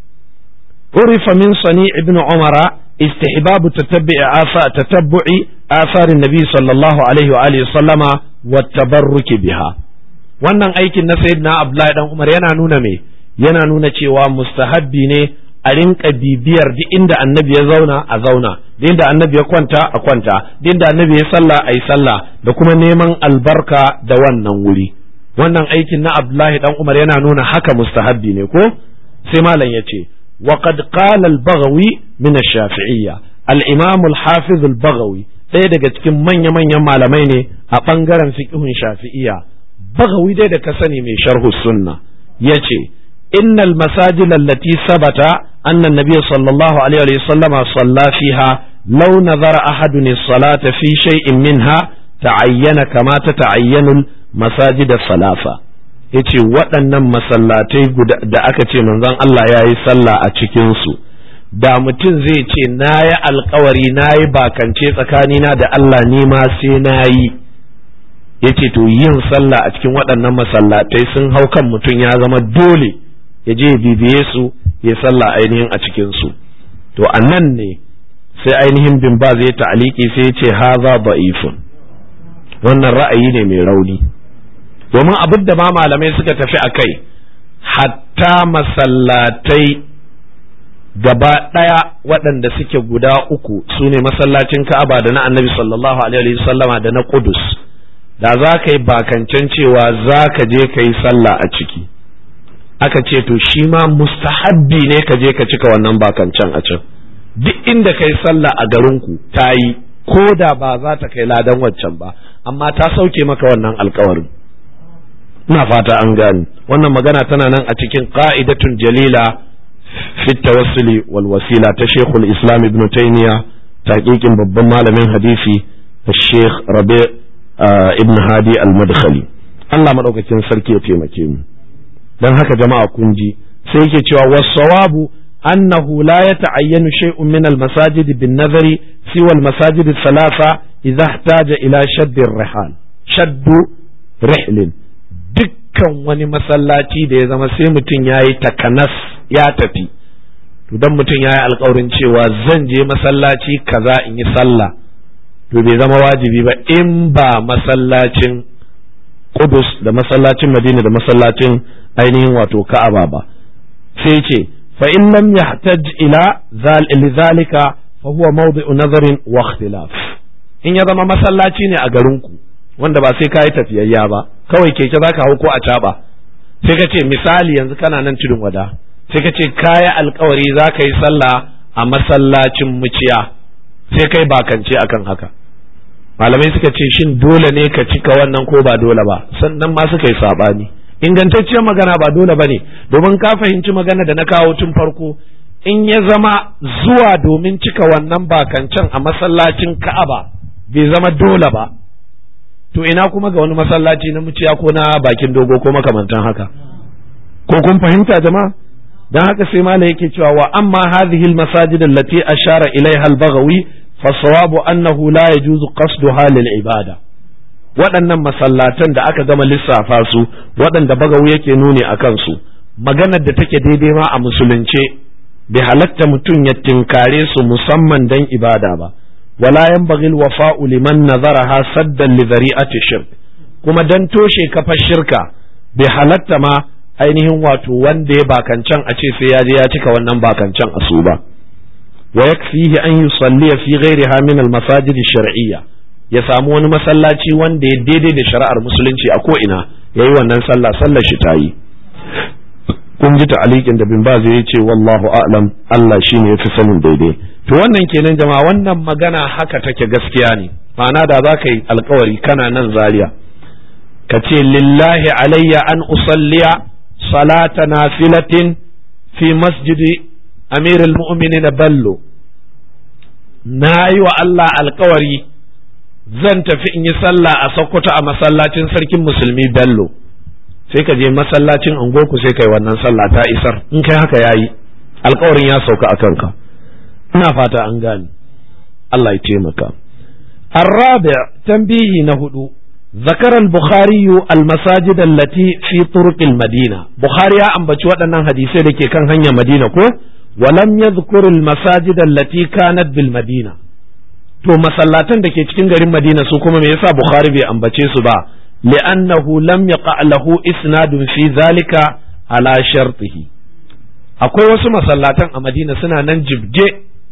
urifa min sani ibn Umara استحباب تتبع آثار النبي صلى الله عليه وآله وسلم والتبرك بها. wannan aikin na sayyidina Abdullahi dan Umar yana nuna me yana nuna cewa mustahabbi ne a rinka bibiyar duk inda annabi ya zauna a zauna duk inda annabi ya kwanta a kwanta duk inda annabi ya sallah ayi sallah da kuma neman albarka da wannan wuri. Wannan aikin na Abdullahi dan Umar yana nuna haka mustahabbi ne ko sai malam yace وقد قال البغوي من الشافعية الإمام الحافظ البغوي ɗaya daga cikin manya-manyan malamai ne a ɓangaren fiƙihun shafi'iyya Bagawi dai da ka sani mai sharhu sunna yace innal masajid allati sabata anna an-nabiy sallallahu alaihi wa sallam salla fiha law nazara ahadun as-salata fi shay'in minha ta'ayyana kama tata'ayyanu al-masajid as-salafa. Yace waɗannan masallatai da aka ce manzon Allah ya yi sallah a cikinsu da mutum zai ce na yi alkawari na yi bakance tsakanina da Allah ni ma sai na yi yace to yin sallah a cikin waɗannan masallatai sun hau kan mutum ya zama dole ya je bibiye su ya sallah ainihin a cikinsu. To anan ne sai ainihin bin ba zai ta'aliki sai ya ce haza da'ifun wannan ra'ayi ne mai rauni domin abin da ma malamai suka tafi a kai hatta masallatai gaba ɗaya waɗanda suke guda uku su ne masallacin Ka'aba da na Annabi sallallahu alaihi wasallama da na Qudus da za ka yi bakancen cewa za ka je ka yi sallah a ciki aka ce to shi ma mustahabbi ne ka je ka cika wannan bakancen a can duk inda ka yi sallah a garinku ta yi ko da ba za ta kai ladan waccan ba amma ta sauke maka wannan alkawarin. Ina fata an gani wannan magana tana nan a cikin qa'idatun jalila fi tawassuli wal wasila ta Sheikhul Islam Ibn Taymiyyah taqiqin babban malamin hadisi Sheikh Rabi ibn Hadi al-Madkhali. Allah madaukakin sarki ya taimake mu. Dan haka jama'a kun ji sai yake cewa was-sawabu annahu la yata'ayyanu shay'un min al-masajid bin-nazari siwa al-masajid ath-thalatha idha ihtaja ila shadd ar-rihal. Shaddu rihlin. Dukkan wani masallaci da ya zama sai mutum yayi takanas ya tafi. To dan mutum yayi alƙawarin cewa zan je masallaci kaza in yi sallah. To bai zama wajibi ba in ba masallacin Qudus da masallacin Madina da masallacin ainihin wato Ka'aba ba. Sai ce fa in lam yahtaj ila zalika fa huwa mawdi'u nazarin wa ikhtilaf. In ya zama masallaci ne a garinku wanda ba sai kai tafiyayya ba kawai keke zaka hau ko a caba sai ka ce misali yanzu kana nan tudun wada sai ka ce kaya alkawari zaka yi sallah a masallacin muciya sai kai bakance akan haka malamai suka ce shin dole ne ka cika wannan ko ba dole ba sannan ma suka yi sabani ingantacciyar magana ba dole bane domin ka fahimci magana da na kawo tun farko in ya zama zuwa domin cika wannan bakancen a masallacin Ka'aba bai zama dole ba to ina kuma ga wani masallaci na muciya ko na bakin dogo ko makamantan haka ko kun fahimta jama'a dan haka sai malai yake cewa wa amma hadhihi almasajid allati ashara ilaiha al-Baghawi fasawabu annahu la yajuzu qasduha lil ibada waɗannan masallatan da aka gama lissafa su waɗanda Bagawi yake nuni akan su maganar da take daidai ma a musulunce bai halatta mutum ya tinkare su musamman dan ibada ba wala yanbaghi alwafa'u liman nazaraha saddan li dhari'ati shirk kuma dan toshe kafar shirka bai halatta ma ainihin wato wanda ya bakancan a ce sai ya je ya cika wannan bakancan a su ba wa yakfihi an yusalli fi ghayriha min almasajid ash-shar'iyya ya samu wani masallaci wanda ya daidai da shari'ar musulunci a ko ina yayi wannan sallar shi tayi kun ji ta'aliqin da bin Baz ya ce wallahu a'lam Allah shine yafi sanin daidai to wannan kenan jama'a wannan magana haka take gaskiya ne ma'ana da za ka yi alkawari kana nan Zaria ka ce lillahi alayya an usalliya salata nafilatin fi masjidi amirul mu'minin Bello na yi wa Allah alkawari zan tafi in yi sallah a Sokoto a masallacin sarkin musulmi Bello sai ka je masallacin ungoku sai kai wannan sallah ta isar in kai haka yayi alkawarin ya sauka akan ka ina fata an gane Allah ya taimaka الرابع تنبيه نهدو ذكر البخاري المساجد التي في طرق المدينة بخاري أنبتش ودنا حديثي لكي كان هنيا مدينة كو ولم يذكر المساجد التي كانت بالمدينة to masallatan da ke cikin garin Madina su kuma me yasa Bukhari bai ambace su ba li'annahu lam yaqa lahu isnadun fi zalika ala shartihi akwai wasu masallatan a Madina suna nan jibge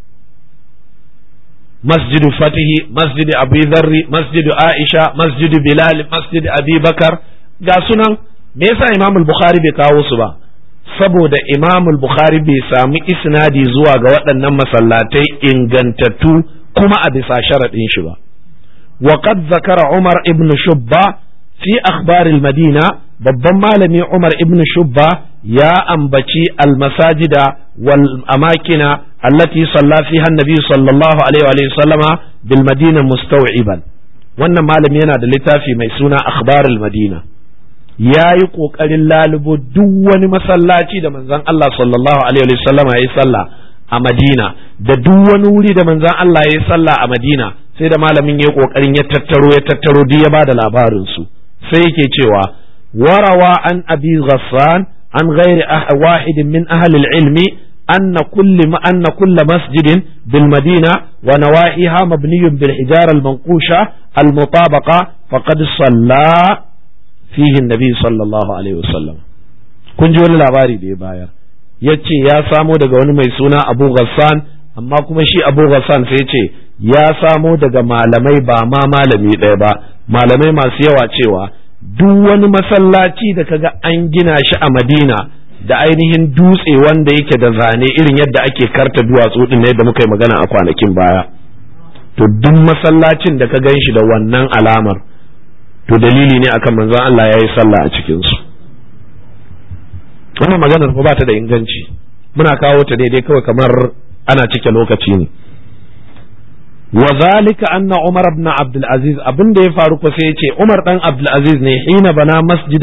masjidu fatihi masjidu abu dharri masjidu aisha masjidu bilal masjidu abi bakar ga sunan me yasa Imam al-Bukhari bai kawo su ba saboda Imam al-Bukhari bai samu isnadi zuwa ga waɗannan masallatai ingantattu kuma a bisa sharaɗin shi ba wa qad zakara Umar ibn Shubba fi akhbar al-Madina babban malami Umar ibn Shubba ya ambaci al-masajida wal amakina allati salla fiha an-nabi sallallahu alaihi wa sallama bil Madina mustaw'iban wannan malami yana da littafi mai suna akhbar al-Madina yayi kokarin lalubo duk wani masallaci da manzon Allah sallallahu alaihi wa sallama yayi sallah a Madina da duk wani wuri da manzon Allah ya yi sallah a Madina sai da malamin ya kokarin ya tattaro duk ya bada labarin su sai yake cewa warawa an abi ghassan an ghairi wahid min ahli al-ilmi anna kull masjidin bil madina wa nawahiha mabniyun bil hijara al-manqusha al-mutabaqa faqad salla fihi an-nabi sallallahu alaihi wasallam kun ji wani labari da ya bayar yace ya samo daga wani mai suna Abu Ghassan amma kuma shi Abu Ghassan sai yace ya samo daga malamai ba ma malami ɗaya ba malamai masu yawa cewa duk wani masallaci da kaga an gina shi a Madina da ainihin dutse wanda yake da zane irin yadda ake karta duwatsu din ne da muka yi magana a kwanakin baya to duk masallacin da ka gan shi da wannan alamar to dalili ne akan manzon Allah ya yi sallah a cikin su wannan maganar ba ta da inganci muna kawo ta daidai kawai kamar ana cike lokaci ne wa zalika anna Umar ibn Abdul Aziz abin da ya faru ko sai yace Umar dan Abdul Aziz ne hina bana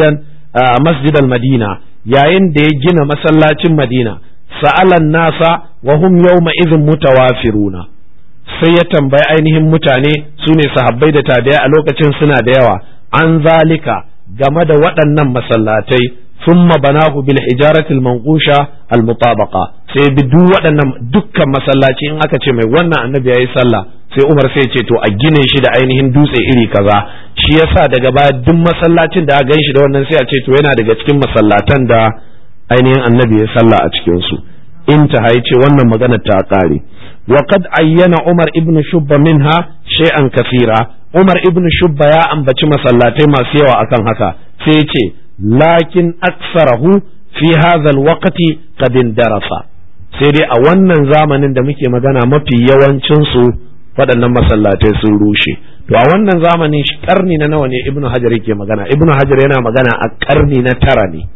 masjidal Madina yayin da ya gina masallacin Madina sa'alan nasa wa hum yawma idhin mutawafiruna sai ya tambayi ainihin mutane su ne sahabbai da tabi'ai a lokacin suna da yawa an zalika game da waɗannan masallatai thumma banahu bil hijarati al manqusha al mutabaqa sai bi dukkan masallaci in aka ce mai wannan annabi yayi sallah sai Umar sai ce to a gine shi da ainihin dutse iri kaza shi yasa daga baya duk masallacin da aka gan shi da wannan sai a ce to yana daga cikin masallatan da ainihin annabi ya sallah a cikin su intaha yace wannan magana ta kare وقد عين عمر ابن شبة منها شيئا كثيرا عمر ابن شبة يا أنبتي مسلاتي ما سيوا أكن هكا سيتي لكن أكثره في هذا الوقت قد اندرس سيدي أولا زامن دمكي مغانا مفي يوان چنسو waɗannan masallatai sun rushe to a wannan zamanin karni na nawa ne ibnu hajar yake magana ibnu hajar yana magana a karni na 9 ne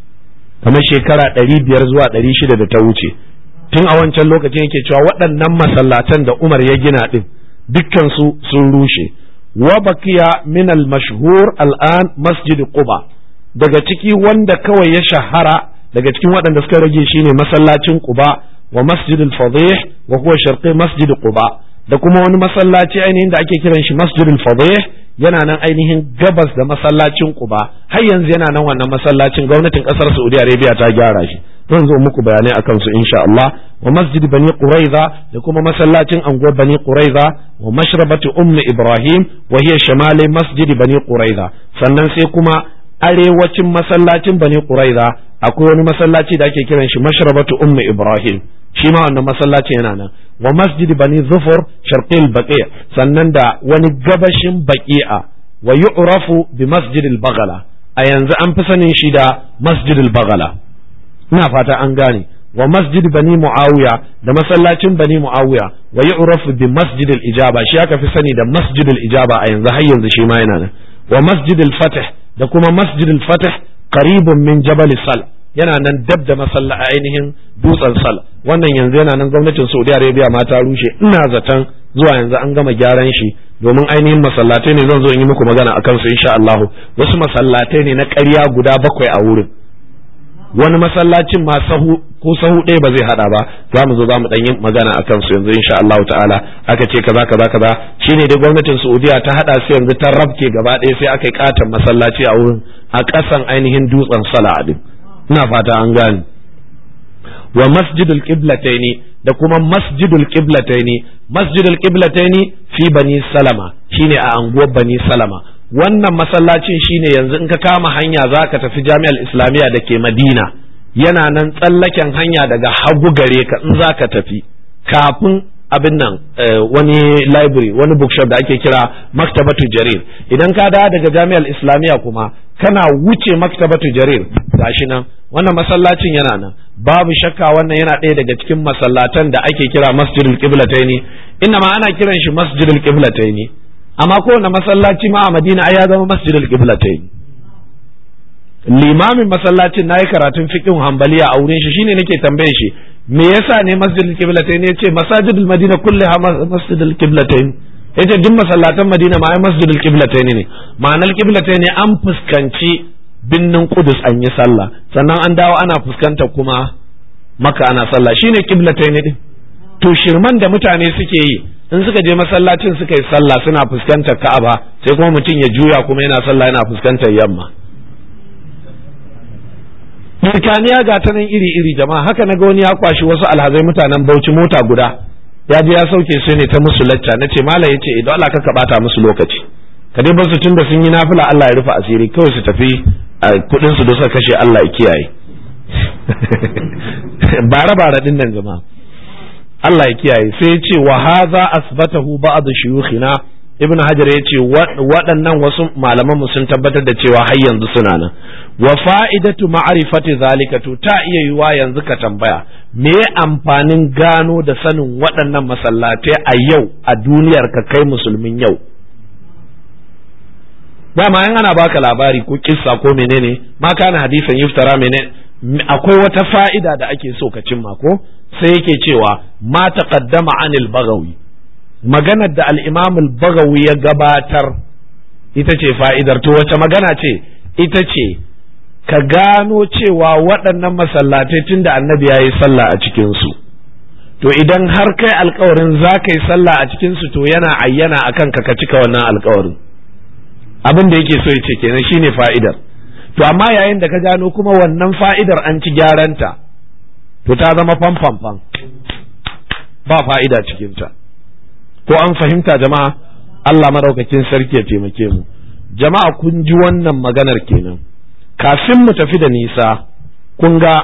kamar shekara 500 zuwa 600 da ta wuce tun a wancan lokacin yake cewa waɗannan masallatan da Umar ya gina din dukkan su sun rushe wa baqiya min al-mashhur al'an masjid Quba daga ciki wanda kawai ya shahara daga cikin waɗanda suka rage shine masallacin Quba wa masjid al-Fadih wa huwa sharqi masjid Quba da kuma wani masallaci ainihin da ake kiran shi masjid al-Fadih yana nan ainihin gabas da masallacin Quba har yanzu yana nan wannan masallacin gwamnatin kasar Saudi Arabia ta gyara shi zan zo muku bayanai akan su insha Allah wa masjid bani Quraiza da kuma masallacin anguwar bani Quraiza wa mashrabatu ummi Ibrahim wa hiya shamali masjid bani Quraiza sannan sai kuma arewacin masallacin bani Quraiza akwai wani masallaci da ake kiran shi mashrabatu ummi Ibrahim shi ma wannan masallaci yana nan wa masjid bani Zufur sharqil Baqi sannan da wani gabashin Baqi'a wa yu'rafu bi masjid al-Baghala a yanzu an fi sanin shi da masjid al-Baghala ina fata an gane wa masjid bani Muawiya da masallacin bani Muawiya wa yu'rafu bi masjid al-Ijaba shi aka fi sani da masjid al-Ijaba a yanzu har yanzu shi ma yana nan wa masjid al-Fath da kuma masjid al-Fath qaribun min Jabal Sal yana nan dab da ainihin dutsen Sal wannan yanzu yana nan gwamnatin Saudi Arabia ma ta rushe ina zaton zuwa yanzu an gama gyaran shi domin ainihin masallatai ne zan zo in yi muku magana akan su insha Allah wasu masallatai ne na ƙarya guda 7 a wurin wani masallacin ma sahu ɗaya ba zai hada ba za mu zo za mu dan yi magana akan su yanzu insha Allah ta'ala aka ce kaza shine dai gwamnatin Saudiya ta hada su yanzu ta rabke gaba ɗaya sai aka yi katon masallaci a wurin a ƙasan ainihin dutsen Sala din ina fata an gane wa masjidul qiblataini da kuma masjidul qiblataini fi bani Salama shine a anguwar bani Salama wannan masallacin shine yanzu in ka kama hanya zaka tafi Jami'ar Islamiyya da ke Madina yana nan tsallaken hanya daga hagu gare ka in zaka tafi kafin abin nan wani library wani bookshop da ake kira Maktabatu Jarir idan ka dawo daga Jami'ar Islamiyya kuma kana wuce Maktabatu Jarir gashi nan wannan masallacin yana nan babu shakka wannan yana ɗaya daga cikin masallatan da ake kira Masjidul Qiblataini inna ma ana kiran shi Masjidul Qiblataini amma kowane masallaci ma a Madina ai ya zama Masjidul Qiblataini limamin masallacin nayi karatun fiqhin Hanbaliya a wurin shi shine nake tambaye shi me yasa ne Masjidul Qiblataini yace masajidul Madina kulluha Masjidul Qiblataini yace duk masallatan Madina ma ai Masjidul Qiblataini ne ma'anar Qiblataini an fuskanci binnin Qudus an yi sallah sannan an dawo ana fuskanta kuma Makka ana sallah shine Qiblataini din to shirman da mutane suke yi in suka je masallacin suka yi sallah suna fuskantar Ka'aba sai kuma mutum ya juya kuma yana sallah yana fuskantar yamma Birkaniya ga ta nan iri-iri jama'a haka na ga wani ya kwashi wasu alhazai mutanen Bauchi mota guda ya je ya sauke su ne ta musu lacca na ce malam yace idan Allah ka bata musu lokaci ka dai basu tunda sun yi nafila Allah ya rufe asiri kawai su tafi kudin su da suka kashe Allah ya kiyaye bara din nan jama'a Allah ya kiyaye sai ya ce wa hadha asbatahu ba'd shuyukhina ibn hajar ya ce waɗannan wasu malaman sun tabbatar da cewa har yanzu suna nan wa fa'idatu ma'rifati zalika to ta iya yiwa yanzu ka tambaya me amfanin gano da sanin waɗannan masallatai a yau a duniyar ka kai musulmin yau dama yan ana baka labari ko kissa ko menene ma kana hadisan yuftara menene akwai wata fa'ida da ake so ka cimma ko sai yake cewa ma taqaddama anil bagawi maganar da al-Imam al-Baghawi ya gabatar ita ce fa'idar. To wace magana ce? Ita ce ka gano cewa waɗannan masallatai tun da annabi ya yi sallah a cikinsu, to idan har kai alkawarin za ka yi sallah a cikinsu to yana ayyana a kanka ka cika wannan alkawarin. Abin da yake so ya ce kenan shine fa'idar. To amma yayin da ka gano kuma wannan fa'idar an ci gyaranta, to ta zama fanfanfan, ba fa'ida cikinta. Ko an fahimta jama'a? Allah madaukakin sarki ya taimake mu. Jama'a kun ji wannan maganar kenan. Kafin mu tafi da nisa, kun ga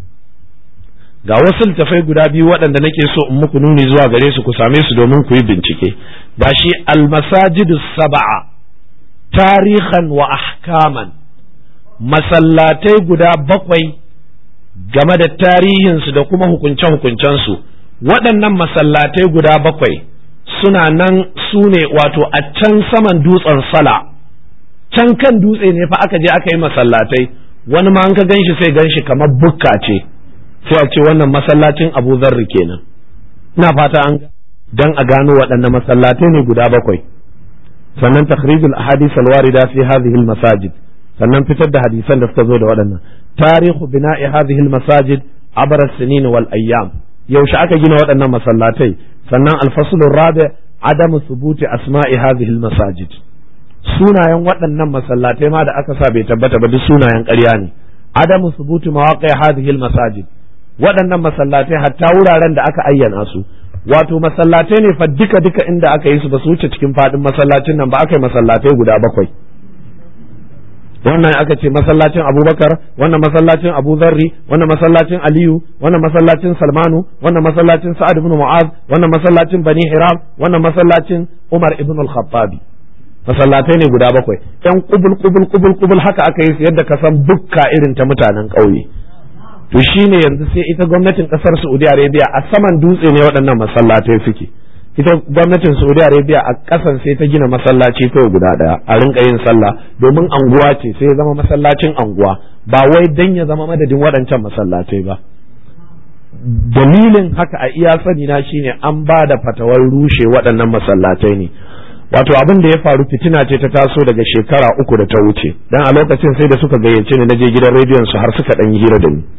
wasu littafai guda biyu waɗanda nake so in muku nuni zuwa gare su, ku same su domin ku yi bincike. Gashi al-masajidu sab'a tarihan wa ahkaman, masallatai guda bakwai game da tarihinsu da kuma hukunce-hukuncensu. Waɗannan masallatai guda bakwai suna nan su ne wato a can saman dutsen Sala, can kan dutse ne fa aka je aka yi masallatai. Wani ma an ka ganshi sai ganshi kamar bukka ce, sai a ce wannan masallacin Abu Dharr kenan. Ina fata an dan a gano waɗannan masallatai ne guda bakwai. Sannan takhrijul ahadith alwarida fi hadhihi almasajid, sannan fitar da hadisan da suka zo da waɗannan. Tarihu bina'i hadhihi almasajid abra as-sinin wal ayyam, yaushe aka gina waɗannan masallatai. Sannan alfaslur rabi' adamu thubuti asma'i hadhihi almasajid, sunayen waɗannan masallatai ma da aka sa bai tabbata ba, duk sunayen ƙarya ne. Adamu thubuti mawaqi' hadhihi almasajid, waɗannan masallatai hatta wuraren da aka ayyana su, wato masallatai ne fa duka inda aka yi su ba su wuce cikin faɗin masallacin nan ba, aka yi masallatai guda bakwai. Wannan aka ce masallacin Abubakar, wannan masallacin Abu Dharri, wannan masallacin Aliyu, wannan masallacin Salmanu, wannan masallacin Sa'ad ibn Mu'az, wannan masallacin Bani Hiram, wannan masallacin Umar ibn al-Khattabi. Masallatai ne guda bakwai. Yan kubul haka aka yi su yadda ka san bukka irin ta mutanen ƙauye. To shine yanzu sai ita gwamnatin ƙasar Saudi Arabia a saman dutse ne waɗannan masallatai suke. Ita gwamnatin Saudi Arabia a ƙasan sai ta gina masallaci kawai guda ɗaya a rinka yin sallah, domin anguwa ce sai ya zama masallacin anguwa, ba wai dan ya zama madadin waɗancan masallatai ba. Dalilin haka a iya sani na shine an ba da fatawar rushe waɗannan masallatai ne. Wato abin da ya faru, fitina ce ta taso daga shekara 3 da ta wuce, dan a lokacin sai da suka gayyace ni na je gidan rediyon su har suka ɗan hira da ni.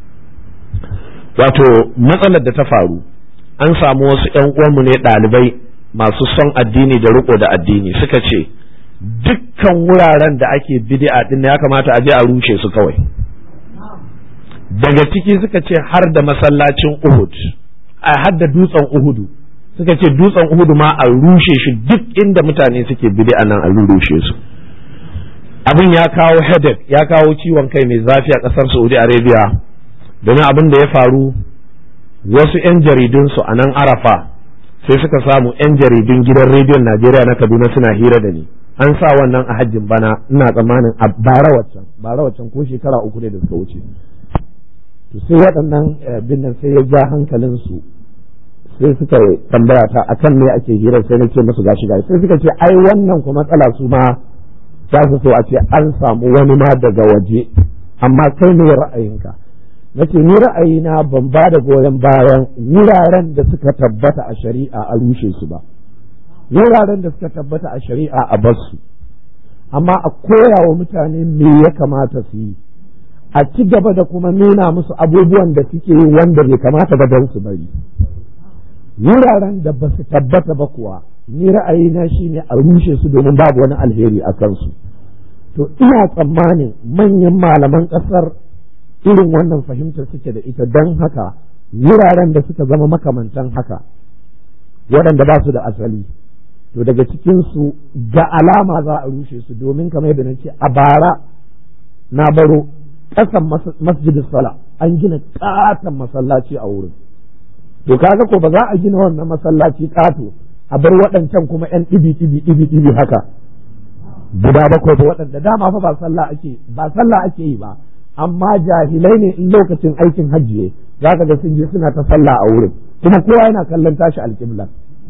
Wato matsalar da ta faru, an samu wasu ‘yan uwanmu ne ɗalibai masu son addini da riko da addini, suka ce dukkan wuraren da ake bid'a din ya kamata a je a rushe su kawai. Daga ciki suka ce har da masallacin Uhud, har da dutsen Uhudu, suka ce dutsen Uhudu ma a rushe shi, duk inda mutane suke bid'a nan a rushe su. Abin ya kawo headache, ya kawo ciwon kai mai zafi a ƙasar Saudi Arabia, domin abin da ya faru, wasu 'yan jaridunsu a nan Arafa sai suka samu 'yan jaridun gidan rediyon Najeriya na Kaduna suna hira da ni. An sa wannan a hajjin bana, ina tsammanin a bara waccan ko shekara 3 ne da suka wuce. To sai waɗannan binnan sai ya ja hankalinsu, sai suka tambaya ta akan me ake hira, sai na ce musu gashi, sai suka ce ai wannan kuma matsala su ma za su so a ce an samu wani ma daga waje, amma kai ne ra'ayinka. Nace ni ra'ayina ban ba da goyon bayan wuraren da suka tabbata a shari'a a rushe su ba, wuraren da suka tabbata a shari'a a bar su, amma a koya wa mutane me ya kamata su yi, a ci gaba da kuma nuna musu abubuwan da suke yi wanda bai kamata ba don su bari. Wuraren da ba su tabbata ba kuwa, ni ra'ayina shine a rushe su domin babu wani alheri a kansu. To ina tsammanin manyan malaman ƙasar irin wannan fahimtar suke da ita, don haka wuraren da suka zama makamantan haka waɗanda ba su da asali, to daga cikinsu ga alama za a rushe su, domin kamar yadda na ce a bara na baro ƙasan masjidus sala an gina ƙaton masallaci a wurin. To kaga ko ba za a gina wannan masallaci ƙato a bar waɗancan kuma ‘yan ɗibi haka guda bakwai ba, waɗanda dama fa ba sallah ake yi ba, amma jahilai ne in lokacin aikin hajji za ka ga sun je suna ta sallah a wurin, kuma kowa yana kallon tashi alƙibla.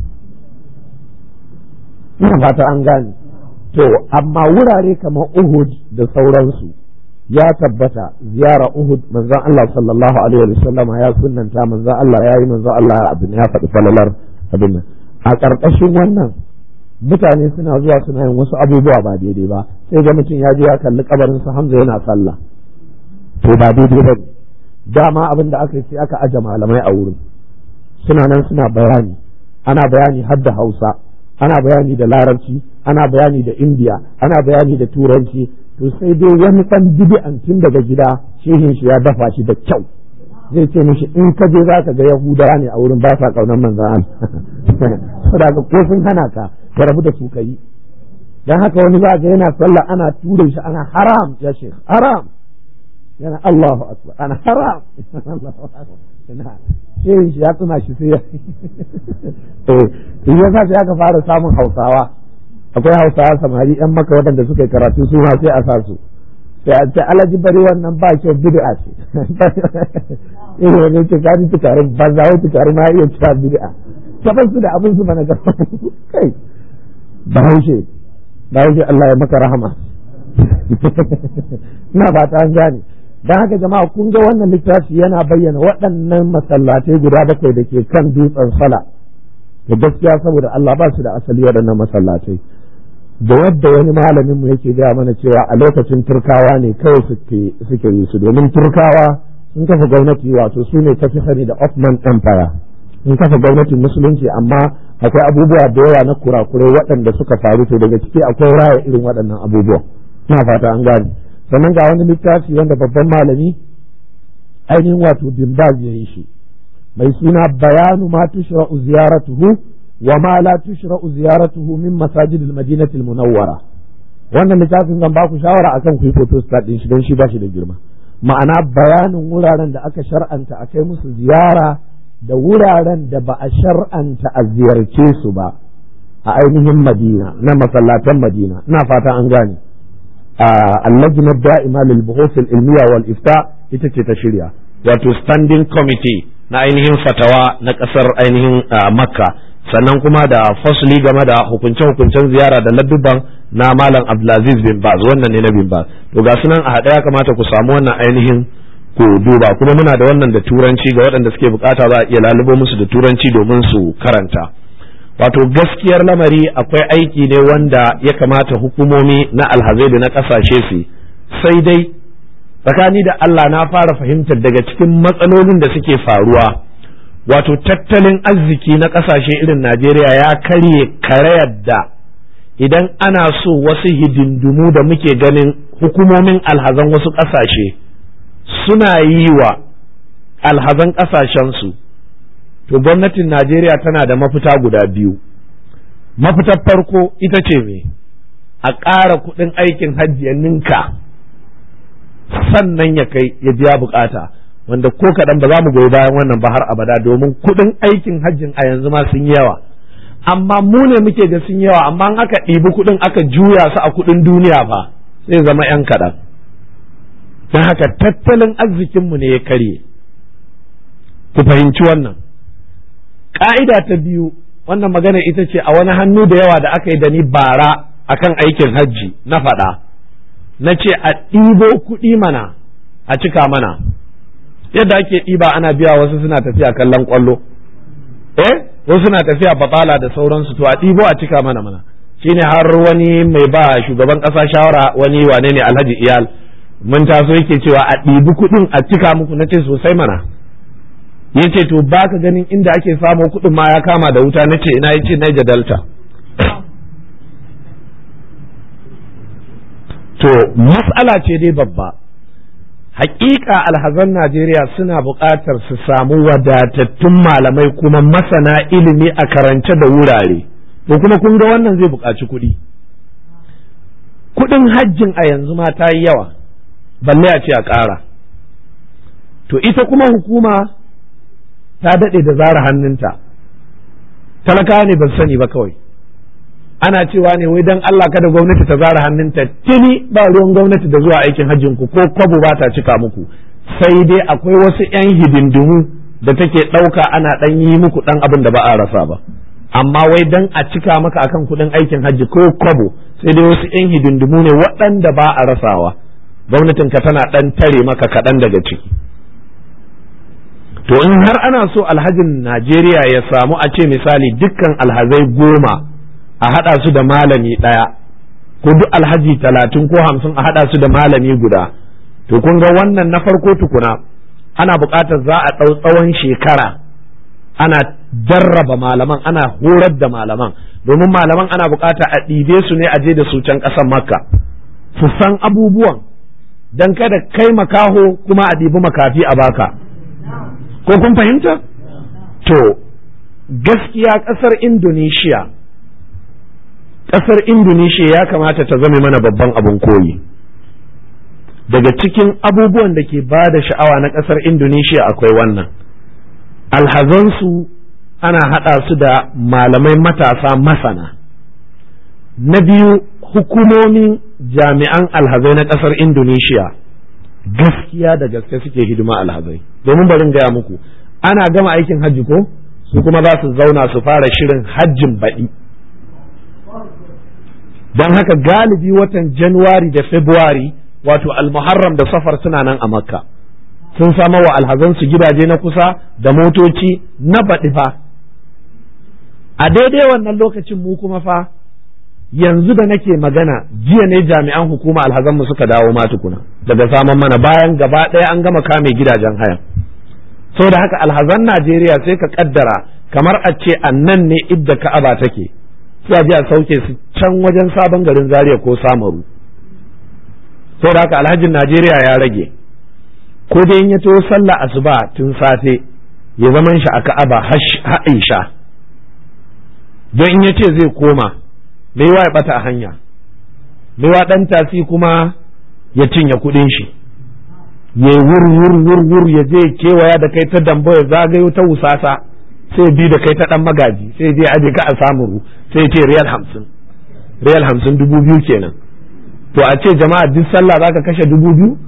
Ina fata an gane. To amma wurare kamar Uhud da sauransu ya tabbata ziyara Uhud, manzon Allah sallallahu alaihi wa sallama ya sunnanta, manzon Allah ya yi, manzon Allah ya faɗi falalar abin nan. a ƙarƙashin wannan mutane suna zuwa suna yin wasu abubuwa ba daidai ba, sai ga mutum ya je ya kalli kabarin sa Hamza yana sallah, to ba daidai ba. Dama abin da aka yi sai aka aje malamai a wurin, suna nan suna bayani, ana bayani har da Hausa, ana bayani da Larabci, ana bayani da Indiya, ana bayani da Turanci. To sai dai wani ɗan bid'an tun daga gida shehin shi ya dafa shi da kyau, zai ce mishi in ka je za ka ga Yahudawa ne a wurin, ba sa kaunar manzon Allah saboda ko sun hana ka rabu da su kai. Dan haka wani za ga yana sallah ana ture shi ana haram ya shekh haram, yana Allahu akbar ana haram shehin shi ya tuna shi sai ya sai aka fara samun Hausawa, akwai Hausawa samari yan Makka waɗanda suka yi karatu su ma sai a sa su, sai a ce alaji bari wannan ba kyau bid'a ce irin wani ce ka ji tukarin banza wai tukarin ma iya cewa bid'a, tabbas su da abin su bana gaba kai bahaushe Allah ya maka rahama ina ba ta gane. Dan haka jama'a kun ga wannan littafi yana bayyana waɗannan masallatai guda 7 da ke kan dutsen Sala, da gaskiya saboda Allah ba su da asali waɗannan masallatai, da wadda wani malamin mu yake gaya mana cewa a lokacin Turkawa ne kawai suke yi su, domin Turkawa sun kafa gwamnati, wato su ne tafi sani da Ottoman Empire, sun kafa gwamnatin musulunci, amma akwai abubuwa da yawa na kurakurai waɗanda suka faru, to daga ciki akwai raya irin waɗannan abubuwa. Ina fata an gane. Sannan ga wani littafi wanda babban malami ainihin wato Bin Baz ya yi shi, mai suna bayanu ma tushra'u ziyaratuhu wa ma la tushra'u ziyaratuhu min masajidil madinatil munawwara. Wannan littafin zan ba ku shawara akan ku yi photostat din shi don shi ba shi da girma. Ma'ana bayanin wuraren da aka shar'anta a kai musu ziyara da wuraren da ba a shar'anta a ziyarce su ba a ainihin Madina, na masallatan Madina. Ina fata an gane. اللجنة الدائمة للبحوث العلمية والإفتاء ita ce ta shirya, wato standing committee na ainihin fatawa na ƙasar ainihin Makka, sannan kuma da fasli game da hukunce-hukuncen ziyara da ladduban na Malam Abdulaziz bin Baz, wannan ne na bin Baz. To ga sunan a haɗe, ya kamata ku samu wannan ainihin ku duba, kuma muna da wannan da turanci ga waɗanda suke bukata za a iya lalubo musu da turanci domin su karanta. Wato gaskiyar lamari akwai aiki ne wanda ya kamata hukumomi na alhazai da na ƙasashe su, sai dai tsakani da Allah na fara fahimtar daga cikin matsalolin da suke faruwa, wato tattalin arziki na ƙasashe irin Najeriya ya karye karayar da idan ana so wasu hidindimu da muke ganin hukumomin alhazan wasu ƙasashe suna yi wa alhazan ƙasashensu, to gwamnatin Najeriya tana da mafita guda biyu. Mafitar farko ita ce me? A ƙara kuɗin aikin hajji ya ninka, sannan ya kai ya biya bukata, wanda ko kaɗan ba za mu goyi bayan wannan ba har abada, domin kuɗin aikin hajjin a yanzu ma sun yawa. Amma mu ne muke ga sun yawa, amma in aka ɗibi kuɗin aka juya su a kuɗin duniya fa zai zama ‘yan kaɗan. Don haka tattalin arzikinmu ne ya karye. Ku fahimci wannan. Ƙa'ida ta biyu, wannan magana ita ce a wani hannu da yawa da aka yi da ni bara akan aikin hajji na faɗa, na ce a ɗibo kuɗi mana a cika mana, yadda ake ɗiba ana biya wasu suna tafiya kallon ƙwallo, wasu suna tafiya batala da sauransu, to a ɗibo a cika mana. Shine har wani mai ba shugaban ƙasa shawara, wani wane ne Alhaji Iyal, mun taso yake cewa a ɗibi kuɗin a cika muku, na ce sosai mana. Yace to baka ganin inda ake samu kuɗin ma ya kama da wuta, nace ina, yace Niger Delta. To mas'ala ce dai babba. Hakika alhazan Najeriya suna buƙatar su samu wadatattun malamai kuma masana ilimi a karance da wurare, to kuma kun ga wannan zai buƙaci kuɗi. Kuɗin hajjin a yanzu ma ta yi yawa, balle a ce a ƙara. To ita kuma hukuma ta daɗe da zara hannunta, talakawa ne ban sani ba kawai, ana cewa ne wai dan Allah kada gwamnati ta zara hannunta, tuni ba ruwan gwamnati da zuwa aikin hajjin ku, ko kwabo ba ta cika muku, sai dai akwai wasu 'yan hidindimu da take ɗauka ana ɗan yi muku ɗan abin da ba a rasa ba, amma wai dan a cika maka akan kuɗin aikin hajji ko kwabo, sai dai wasu 'yan hidindimu ne waɗanda ba a rasawa, gwamnatin ka tana ɗan tare maka kaɗan daga ciki. to in har ana so alhajin Najeriya ya samu a ce misali dukkan alhazai 10 a haɗa su da malami ɗaya, ko duk alhaji 30 ko 50 a haɗa su da malami guda, to kun ga wannan na farko tukuna ana buƙatar za a ɗau tsawon shekara ana jarraba malaman, ana horar da malaman, domin malaman ana buƙata a ɗibe su ne a je da su can ƙasar Makka su san abubuwan, dan kada kai makaho kuma a ɗibi makafi a baka. Ko kun fahimta? To gaskiya ƙasar Indonesia ya kamata ta zame mana babban abin koyi. Daga cikin abubuwan da ke ba da sha'awa na ƙasar Indonesia akwai wannan, alhazansu ana haɗa su da malamai matasa masana. Na biyu, hukumomin jami'an alhazai na ƙasar Indonesia gaskiya da gaske suke hidima alhazai, domin bari gaya muku, ana gama aikin hajji ko su kuma za su zauna su fara shirin hajjin baɗi. Don haka galibi watan Januwari da Februari, wato almuharram da safar, suna nan a Makka, sun sama wa alhazansu gidaje na kusa da motoci na baɗi fa. A daidai wannan lokacin mu kuma fa yanzu da nake magana, jiya ne jami'an hukuma alhazanmu suka dawo ma tukuna daga saman mana, bayan gaba ɗaya an gama kame gidajen haya. Saboda haka alhazan Najeriya sai ka kaddara kamar a ce annan ne idda Ka'aba take, sai a je a sauke su can wajen sabon garin Zaria ko Samaru. Saboda haka alhajin Najeriya ya rage, ko dai in ya to sallah asuba tun safe ya zaman shi a Ka'aba har Isha, don in ya ce zai koma baiwa ya bata a hanya, baiwa dan tasi kuma ya cinye kudin shi, ya wur ya je kewaya da kai ta Dambo, ya zagayo ta Wusasa, sai bi da kai ta dan Magaji, sai je aje ka a Samuru, sai ce riyal 50 2,000 kenan. To a ce jama'a duk sallah zaka kashe 2,000?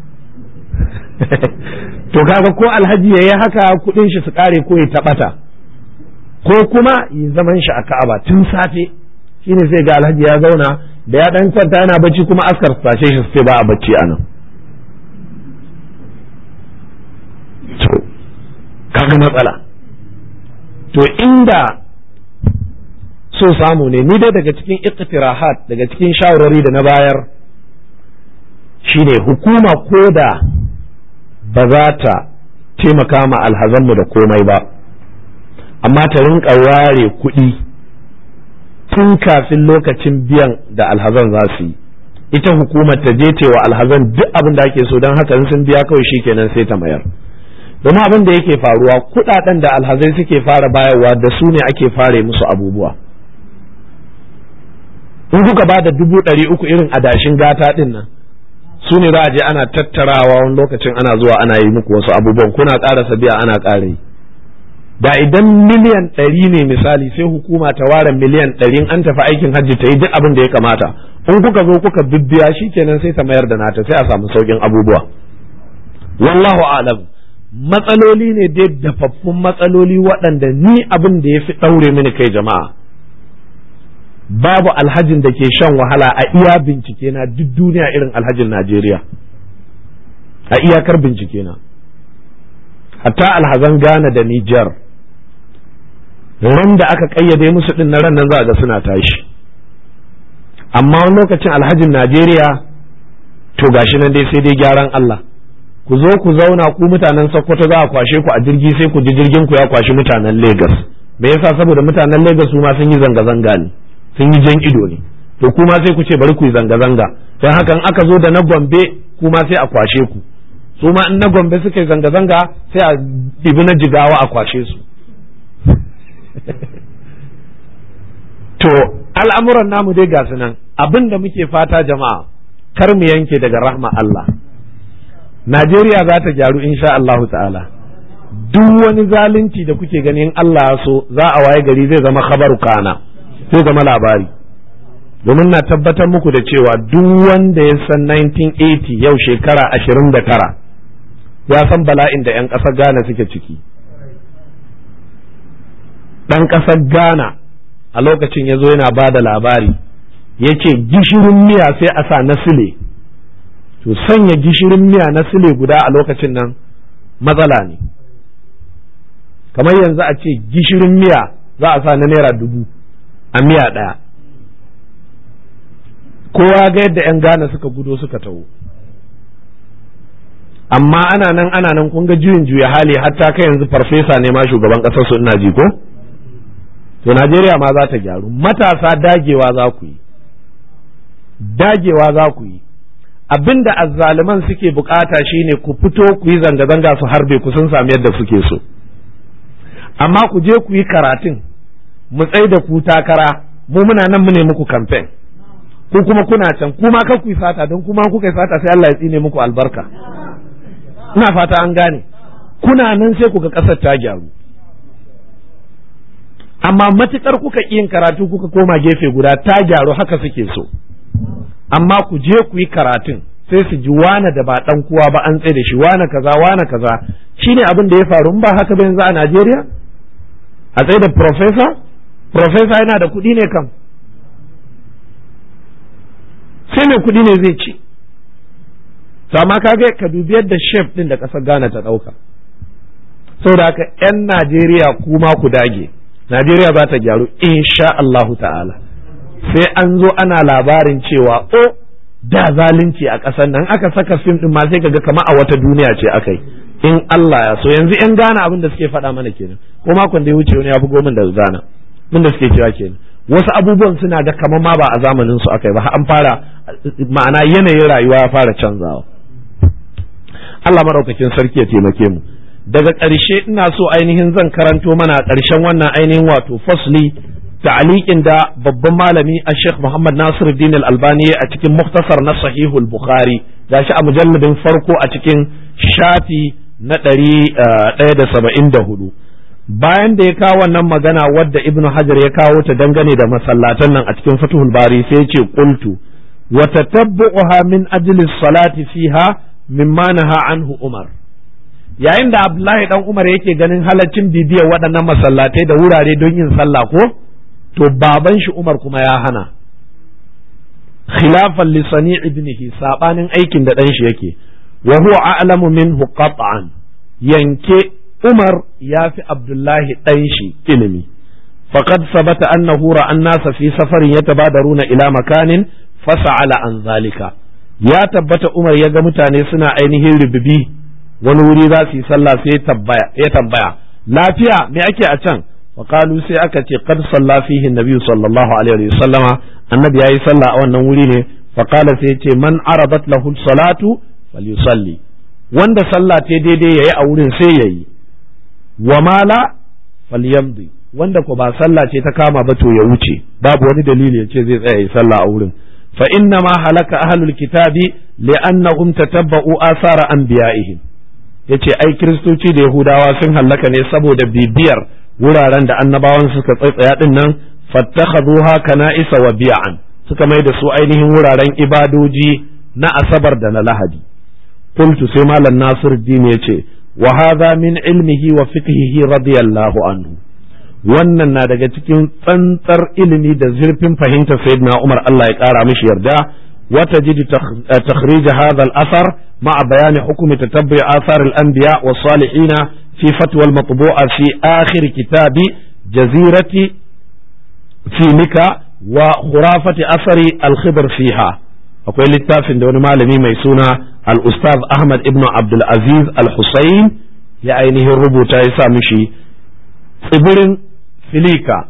To kaga ko alhaji yayi haka kudin shi su kare ko ya tabata, ko kuma yi zaman shi a Ka'aba tun safe, shine sai ga alhaji ya zauna da ya dan kwanta yana bacci kuma askar su tashe shi sai ba a bacci anan. To kaga matsala. To inda so samu ne, ni dai daga cikin iqtirahat, daga cikin shawarwari da na bayar shine hukuma koda ba za ta taimaka ma alhazanmu da komai ba, amma ta rinka ware kuɗi tun kafin lokacin biyan da alhazan za su yi. Ita hukumar ta je wa alhazan duk abin da ake so, don haka in sun biya kawai shikenan sai ta mayar. Domin abin da yake faruwa, kuɗaɗen da alhazai suke fara bayarwa da su ne ake fare musu abubuwa. In kuka ba da 300 irin adashin gata ɗin nan, su ne za a je ana tattarawa wani lokacin ana zuwa ana yi muku wasu abubuwan, kuna ƙarasa biya ana ƙara yi. Da idan miliyan 100 ne misali, sai hukuma ta ware miliyan 100 an tafi aikin hajji ta yi duk abin da ya kamata, in kuka zo kuka bibbiya shi kenan sai ta mayar da nata, sai a samu sauƙin abubuwa. Wallahu a'lam. Matsaloli ne dai dafaffun matsaloli waɗanda ni abin da ya fi ɗaure mini kai jama'a, babu alhajin da ke shan wahala a iya bincike na duk duniya irin alhajin Najeriya, a iyakar bincike na. Hatta alhazan Ghana da Nijar, ran da aka kayyade musu din na ran nan za ga suna tashi, amma wani lokacin alhajin Najeriya to gashi nan dai sai dai gyaran Allah. Ku zo ku zauna ku mutanen Sokoto, za a kwashe ku a jirgi, sai ku ji jirgin ku ya kwashi mutanen Lagos. Me yasa? Saboda mutanen Lagos su ma sun yi zanga-zanga ne, sun yi jan ido ne, to kuma sai ku ce bari ku yi zanga-zanga, don haka in aka zo da na Gombe kuma sai a kwashe ku, su ma in na Gombe suka yi zanga-zanga sai a ɗibi na Jigawa a kwashe su. To al'amuran namu dai ga su nan, abin da muke fata jama'a, kar mu yanke daga rahma Allah. Najeriya za ta gyaru insha Allahu ta'ala. Duk wani zalunci da kuke ganin Allah so, za a waye gari zai zama khabaru kana, zai zama labari. Domin na tabbatar muku da cewa duk wanda ya san 1980 yau shekara 29 ya san bala'in da 'yan ƙasar Ghana suke ciki. Ɗan ƙasar Ghana a lokacin ya zo yana ba da labari, ya ce gishirin miya sai a sa na sile. To sanya gishirin miya na sile guda a lokacin nan matsala ne. kamar yanzu a ce gishirin miya za a sa na naira 1000 a miya ɗaya. Kowa ga yadda 'yan Ghana suka gudo suka taho, amma ana nan kun ga juya hali hatta kai yanzu farfesa ne ma shugaban ƙasar su ina ji ko? To Najeriya ma za ta gyaru. Matasa dagewa za ku yi abinda azzaliman suke bukata shine ku fito ku yi zanga-zanga su harbe ku sun sami yadda suke so, amma ku je ku yi karatun mu tsai da ku takara, mu muna nan mu ne muku campaign, ku kuma kuna can, kuma kan ku yi fata, don kuma kuka yi fata sai Allah ya tsine muku albarka. Ina fata an gane, kuna nan sai ku ga ƙasar ta gyaru. Amma matukar kuka yin karatu kuka koma gefe guda, ta gyaru haka suke so. Amma ku je ku yi karatun sai su ji wane da ba dan kuwa ba an tsaye da shi, wane kaza shine abin da ya faru. In ba haka ba yanzu a Najeriya a tsaye da professor yana da kuɗi ne kam, sai mai kuɗi ne zai ci. To amma kaga ka dubi yadda chef din da ƙasar Ghana ta ɗauka. Saboda haka 'yan Najeriya kuma ku dage, Najeriya za ta gyaru insha Allahu ta'ala. Sai an zo ana labarin cewa da zalunci a ƙasar nan, aka saka fim din ma sai kaga kamar a wata duniya ce akai, in Allah ya so. Yanzu 'yan Ghana abin da suke faɗa mana kenan, ko makon da ya wuce wani ya bugo min daga Ghana, abin da suke cewa kenan wasu abubuwan suna ga kamar ma ba a zamanin su akai ba, an fara, ma'ana yanayin rayuwa ya fara canzawa. Allah madaukakin sarki ya taimake mu. Daga ƙarshe ina so ainihin zan karanto mana ƙarshen wannan ainihin wato fasli ta'aliqin da babban malami Sheikh Muhammad Nasiruddin Al-Albani a cikin muktasar na Sahihul Bukhari, gashi a mujalladin farko a cikin shafi na 174. Bayan da ya kawo wannan magana wadda Ibn Hajar ya kawo ta dangane da masallatan nan a cikin Fathul Bari, sai ya ce qultu wa tatabbu'uha min ajli salati fiha mimma naha anhu Umar. Yayin da Abdullahi dan Umar yake ganin halaccin bibiyar waɗannan masallatai da wurare don yin sallah ko, to baban shi Umar kuma ya hana, khilafan li sani ibnihi, sabanin aikin da dan shi yake, wa huwa a'lamu minhu qat'an, yanke Umar ya fi Abdullahi dan shi ilimi. faqad sabata annahu ra'a an-nasa fi safarin yatabadaruna ila makanin fasa'ala an zalika. Ya tabbata Umar ya ga mutane suna ainihin rububi wani wuri za su yi sallah, sai ya tambaya lafiya me ake a can, faqalu sai aka ce qad salla fihi an-nabi sallallahu alaihi wa sallama, annabi yayi sallah a wannan wuri ne. faqala sai ya ce man aradat lahu salatu falyusalli, wanda sallah ta daidai yayi a wurin sai yayi, wa mala falyamdi, wanda ko ba sallah ce ta kama ba to ya wuce, babu wani dalili ya ce zai tsaya yayi sallah a wurin. fa inna ma halaka ahlul kitabi li'annahum tatabba'u asara anbiya'ihim, yace ai kiristoci da yahudawa sun hallaka ne saboda bibiyar wuraren da annabawan suka tsaya din nan, fattakhaduha kana'isa wa bi'an, suka mai da su ainihin wuraren ibadoji na asabar da na lahadi. qultu sai malam Nasiruddin yace wa hadha min ilmihi wa fiqhihi radiyallahu anhu, wannan na daga cikin tsantsar ilimi da zurfin fahimta sayyidina Umar, Allah ya kara mishi yarda. وتجد تخريج هذا الأثر مع بيان حكم تتبع آثار الأنبياء والصالحين في فتوى المطبوعة في آخر كتاب جزيرة فينيكا وخرافة أثر الخبر فيها. أقول للتافن دون مالمي ميسونا الأستاذ أحمد ابن عبد العزيز الحسين يعينه الربوط يسا مشي tsibirin filika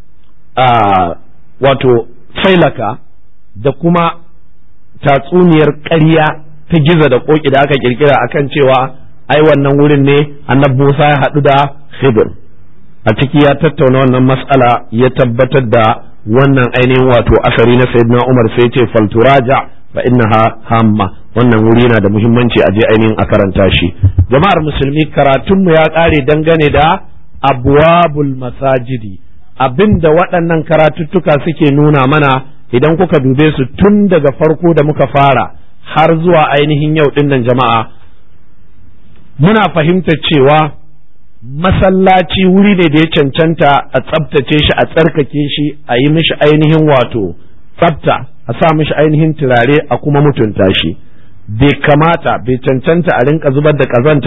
wato failaka da kuma tatsuniyar ƙarya ta giza da ƙoƙi da aka kirkira akan cewa ai wannan wurin ne annabi Musa ya haɗu da Khidir. A ciki ya tattauna wannan mas'ala, ya tabbatar da wannan ainihin wato asari na sayyidina Umar, sai ce falturaja fa innaha hamma, wannan wuri yana da muhimmanci a je ainihin a karanta shi. Jama'ar musulmi, karatunmu ya ƙare dangane da abwabul masajidi, abinda waɗannan karatuttuka suke nuna mana idan kuka dube su tun daga farko da muka fara har zuwa ainihin yau din nan jama'a, muna fahimtar cewa masallaci wuri ne da ya cancanta a tsabtace shi, a tsarkake shi, a yi mishi ainihin wato tsabta, a sa mishi ainihin turare, a kuma mutunta shi. Bai kamata, bai cancanta a rinka zubar da kazanta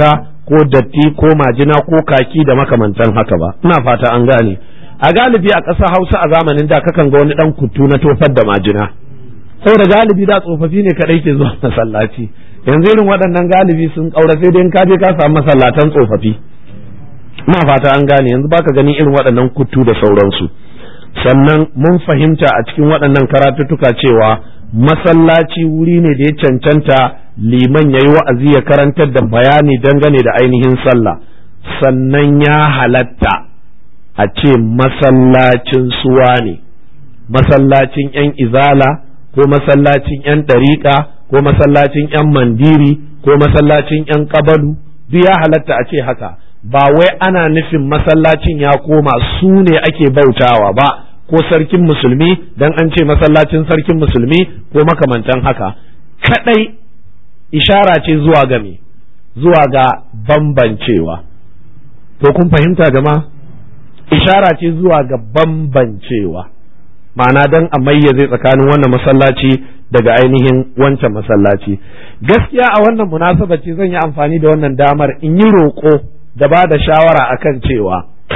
ko datti ko majina ko kaki da makamantan haka ba. Ina fata an gane. A galibi a ƙasar Hausa a zamanin da kakan ga wani ɗan kuttu na tofar da majina, saboda galibi da tsofaffi ne kaɗai ke zuwa masallaci. Yanzu irin waɗannan galibi sun ƙaura, sai dai in ka je ka samu masallatan tsofaffi. Ina fata an gane. Yanzu baka ganin irin waɗannan kuttu da sauransu. Sannan mun fahimta a cikin waɗannan karatuttuka cewa masallaci wuri ne da ya cancanta liman ya yi wa'azi ya karantar da bayani dangane da ainihin sallah. Sannan ya halatta a ce masallacin suwa ne, masallacin 'yan izala ko masallacin 'yan ɗariƙa ko masallacin 'yan mandiri ko masallacin 'yan ƙabalu, duk ya halatta a ce haka. Ba wai ana nufin masallacin ya koma su ne ake bautawa ba, ko sarkin musulmi dan an ce masallacin sarkin musulmi ko makamantan haka. Kadai ishara ce zuwa ga me? Zuwa ga bambancewa. To kun fahimta jama'a? Ishara ce zuwa ga bambancewa, ma'ana dan a mayyaze tsakanin wannan masallaci daga ainihin wancan masallaci. Gaskiya a wannan munasaba ce zan yi amfani da wannan damar in yi roƙo da ba da shawara akan cewa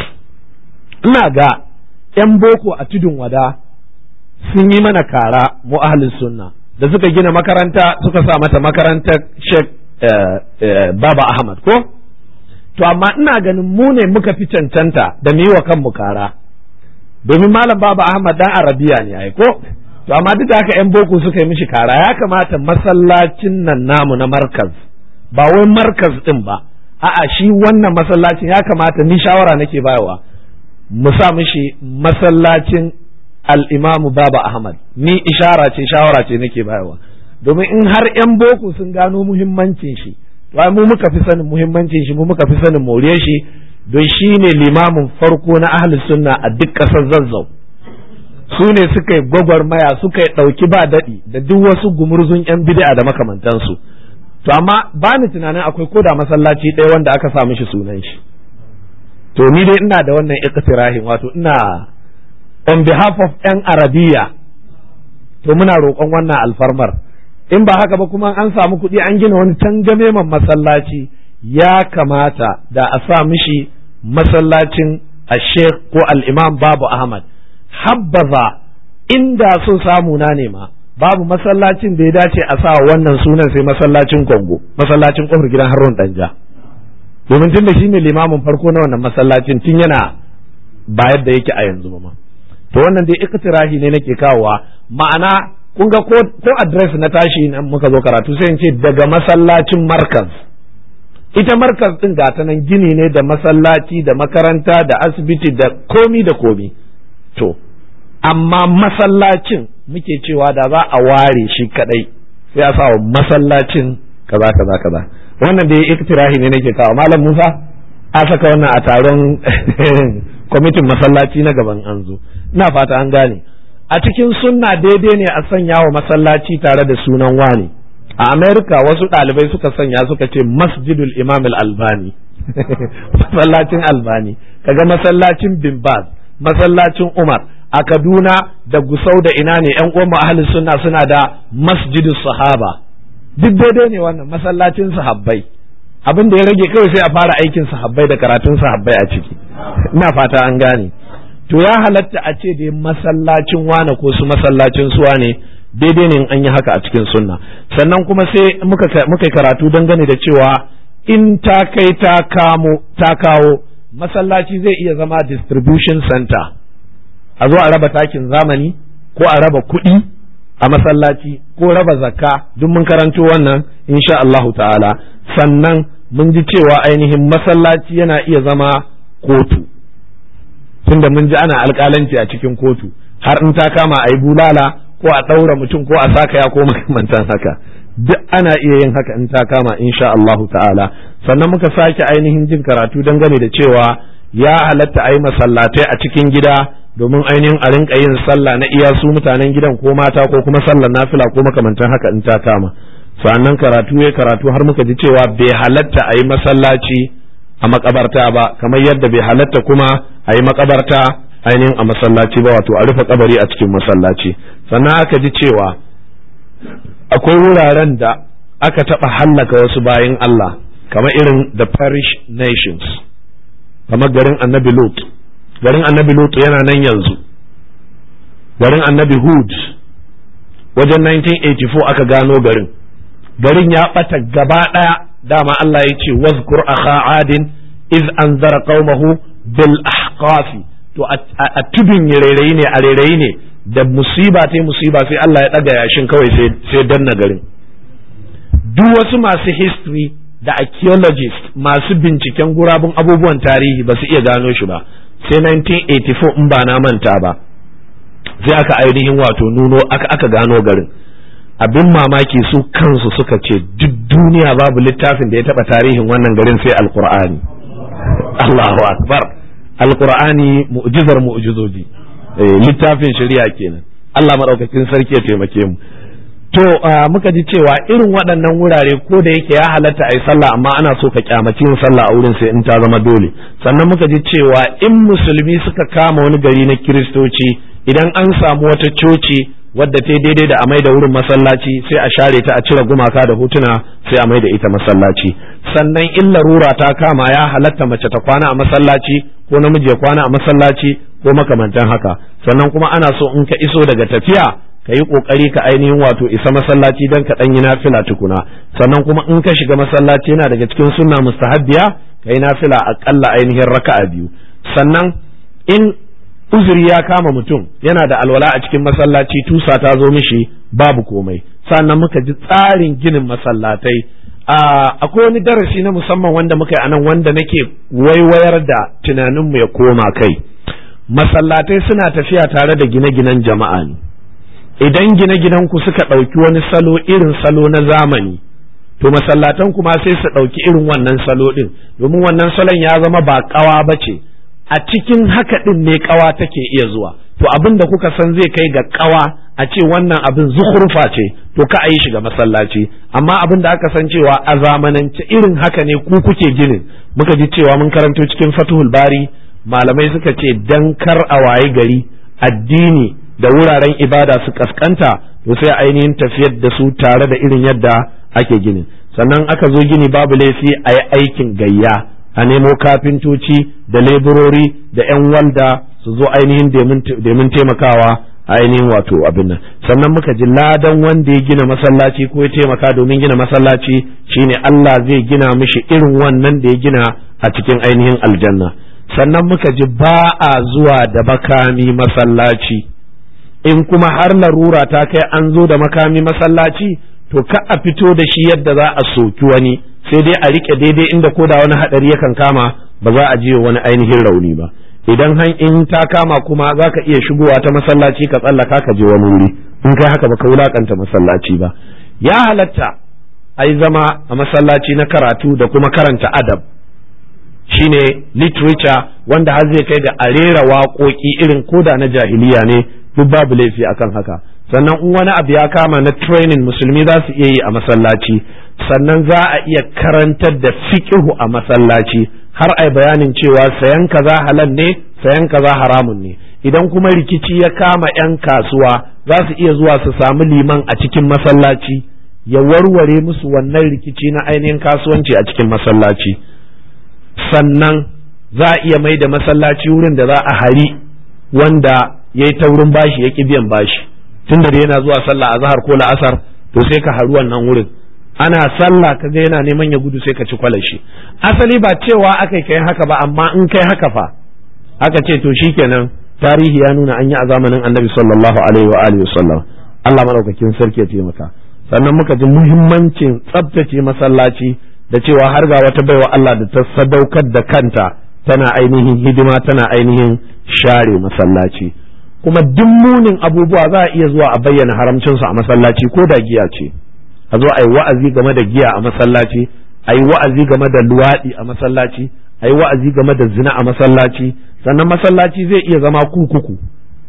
ina ga 'yan boko a tudun wada sun yi mana kara mu ahlus sunna da suka gina makaranta suka sa mata makarantar Sheikh Baba Ahmad ko, to amma ina ganin mu ne muka fi cancanta da mu yi wa kanmu kara, domin malam Baba Ahmad dan Arabiya ne ai ko, to amma duk da haka 'yan boko suka yi mishi kara. Ya kamata masallacin nan namu na markaz, ba wai markaz din ba, a'a shi wannan masallacin ya kamata, ni shawara nake bayarwa, mu sa mishi masallacin al-Imam Baba Ahmad. Ni shawara ce nake bayarwa, domin in har 'yan boko sun gano muhimmancin shi, to mu muka fi sanin muhimmancin shi, mu muka fi sanin moriyar shi, don shi ne limamin farko na ahlus sunna a duk ƙasar Zazzau. Su ne suka yi gwagwarmaya, suka yi ɗauki ba daɗi da duk wasu gumurzun 'yan bid'a da makamantansu. To amma ba ni tunanin akwai koda masallaci ɗaya wanda aka sa mishi sunan shi. To ni dai ina da wannan iqtirahin, wato ina on behalf of 'yan Arabiya, to muna roƙon wannan alfarmar. In ba haka ba kuma an samu kuɗi an gina wani tangameman masallaci, ya kamata da a sa mishi masallacin Sheikh ko al-Imam Babu Ahmad. Habbaza inda so samu na nema, babu masallacin da ya dace a sa wannan sunan sai masallacin Kongo, masallacin kofar gidan Harun Danja, domin tun da shi ne limamin farko na wannan masallacin tun yana ba yadda yake a yanzu ma. To wannan dai iktirahi ne nake kawowa, ma'ana kun ga ko address na tashi nan muka zo karatu sai in ce daga masallacin markaz. Ita markaz din ga ta nan gini ne da masallaci da makaranta da asibiti da komi da komi. To amma masallacin muke cewa da za a ware shi kadai sai a sawa masallacin kaza kaza kaza. Wannan da ya iktirahi ne nake kawo. Malam Musa a saka wannan a taron kwamitin masallaci na gaban an zo. Ina fata an gane. A cikin sunna daidai ne a sanya wa masallaci tare da sunan wani. A Amerika wasu ɗalibai suka sanya suka ce Masjidul Imam Al-Albani masallacin Albani, kaga masallacin Bin Baz, masallacin Umar. A Kaduna da Gusau da ina ne ƴan uwan ahlus sunna suna da Masjidus Sahaba. Duk daidai ne wannan masallacin sahabbai. Abin da ya rage kawai sai a fara aikin sahabbai da karatun sahabbai a ciki. Ina fata an gane. To ya halatta a ce dai masallacin wane ko su masallacin suwa ne, daidai ne in an yi haka a cikin sunna. Sannan kuma sai muka karatu dangane da cewa in ta kai ta kawo masallaci zai iya zama distribution center, a zo a raba takin zamani ko a raba kuɗi a masallaci ko raba zakka, duk mun karanto wannan insha Allahu ta'ala. Sannan mun ji cewa ainihin masallaci yana iya zama kotu, tunda mun ji ana alƙalanci a cikin kotu, har in ta kama a yi bulala ko a ɗaura mutum ko a sakaya ko makamantan haka, duk ana iya yin haka in ta kama insha Allahu ta'ala. Sannan muka sake ainihin jin karatu dangane da cewa ya halatta a yi masallatai a cikin gida domin ainihin a rinka yin sallah na iya su mutanen gidan ko mata ko kuma sallar nafila ko makamantan haka in ta kama. Sannan karatu har muka ji cewa bai halatta a yi masallaci a makabarta ba, kamar yadda bai halatta kuma a yi makabarta ainihin a masallaci ba, wato a rufe kabari a cikin masallaci. Sannan aka ji cewa akwai wuraren da aka taɓa hallaka wasu bayin Allah kamar irin the parish nations, kamar garin annabi Lut. Garin annabi Lut yana nan yanzu. Garin annabi Hud wajen 1984 aka gano garin ya ɓata gaba ɗaya. Dama Allah ya ce wazkur akha adin iz anzara qaumahu bil ahqafi. To a tudun rairayi ne, a rairayi ne da musiba sai Allah ya ɗaga yashin kawai sai danna garin. Duk wasu masu history da archaeologist masu binciken gurabun abubuwan tarihi ba su iya gano shi ba sai 1984 in ba na manta ba, sai aka ainihin wato nuno aka gano garin. Abin mamaki su kansu suka ce duk duniya babu littafin da ya taba tarihin wannan garin sai alqur'ani. Allahu akbar. Alqur'ani mu'jizar mu'jizoji, littafin shari'a kenan. Allah madaukakin sarki ya taimake mu. To muka ji cewa irin waɗannan wurare ko da yake ya halatta a yi sallah amma ana so ka kyamaci yin sallah a wurin sai in ta zama dole. Sannan muka ji cewa in musulmi suka kama wani gari na kiristoci, idan an samu wata coci wadda ta daidai da a mai da wurin masallaci sai a share ta, a cire gumaka da hotuna sai a mai da ita masallaci. Sannan in larura ta kama ya halatta mace ta kwana a masallaci ko namiji ya kwana a masallaci ko makamantan haka. Sannan kuma ana so in ka iso daga tafiya ka yi kokari ka ainihin wato isa masallaci don ka ɗan yi nafila tukuna. Sannan kuma in ka shiga masallaci yana daga cikin sunna mustahabbiya ka yi nafila aƙalla ainihin raka'a 2. Sannan in uzuri ya kama mutum yana da alwala a cikin masallaci, tusa ta zo mishi, babu komai. Sannan muka ji tsarin ginin masallatai. Akwai wani darasi na musamman wanda muka yi anan wanda nake waiwayar da tunaninmu ya koma kai. Masallatai suna tafiya tare da gine-ginen jama'a ne. Idan gine-ginen ku suka ɗauki wani salo irin salo na zamani, to masallatan kuma sai su ɗauki irin wannan salo ɗin, domin wannan salon ya zama ba ƙawa ba ce. A cikin haka ɗin ne ƙawa take iya zuwa. To abin da kuka san zai kai ga ƙawa a ce wannan abin zukurfa ce, to ka a yi shiga masallaci. Amma abin da aka san cewa a zamanance irin haka ne ku kuke ginin. Muka ji cewa mun karanto cikin Fathul Bari, malamai suka ce dan kar a waye gari addini da wuraren ibada su kaskanta, to sai ainihin tafiyar da su tare da irin yadda ake ginin. Sannan aka zo gini babu laifi a yi aikin gayya, a nemo kafintoci da leburori da 'yan walda su zo ainihin domin taimakawa ainihin wato abin nan. Sannan muka ji ladan wanda ya gina masallaci ko ya taimaka domin gina masallaci shine Allah zai gina mishi irin wannan da ya gina a cikin ainihin aljanna. Sannan muka ji ba a zuwa da makami masallaci. In kuma har larura ta kai an zo da makami masallaci, to ka a fito da shi yadda za a soki wani, sai dai a rike daidai inda ko da wani hadari yakan kama ba za a je wani ainihin rauni ba. Idan in ta kama kuma za ka iya shigowa ta masallaci ka tsallaka ka je wani wuri, in kai haka ba ka wulakanta masallaci ba. Ya halatta a yi zama a masallaci na karatu da kuma karanta adab, shine literature, wanda har zai kai ga a rera waƙoƙi irin koda na jahiliya ne, duk babu laifi akan haka. Sannan in wani abu ya kama na training musulmi za su iya yi a masallaci. Sannan za a iya karantar da fiqhu a masallaci, har ai bayanin cewa sayan kaza halal ne, sayan kaza haramun ne. Idan kuma rikici ya kama 'yan kasuwa, za su iya zuwa su samu liman a cikin masallaci ya warware musu wannan rikici na ainihin kasuwanci a cikin masallaci. Sannan za a iya mai da masallaci wurin da za a hari wanda ya yi taurin bashi ya ƙi biyan bashi, tunda da yana zuwa sallah a zahar ko la'asar, to sai ka haru wannan wurin. Ana sallah ka ga yana neman ya gudu sai ka ci kwalashi. Asali ba cewa aka kai haka ba, amma in kai haka fa aka ce to shikenan, tarihi ya nuna an yi a zamanin Annabi sallallahu alaihi wa alihi wasallam. Allah madaukakin sarki ya taimaka. Sannan muka ji muhimmancin tsabtace masallaci da cewa har ga wata baiwa Allah da ta sadaukar da kanta tana ainihin hidima, tana ainihin share masallaci. Kuma duk munin abubuwa za a iya zuwa a bayyana haramcinsu a masallaci ko da giya ce. A zo a yi wa'azi game da giya a masallaci, a yi wa'azi game da luwaɗi a masallaci, a yi wa'azi game da zina a masallaci. Sannan masallaci zai iya zama kurkuku,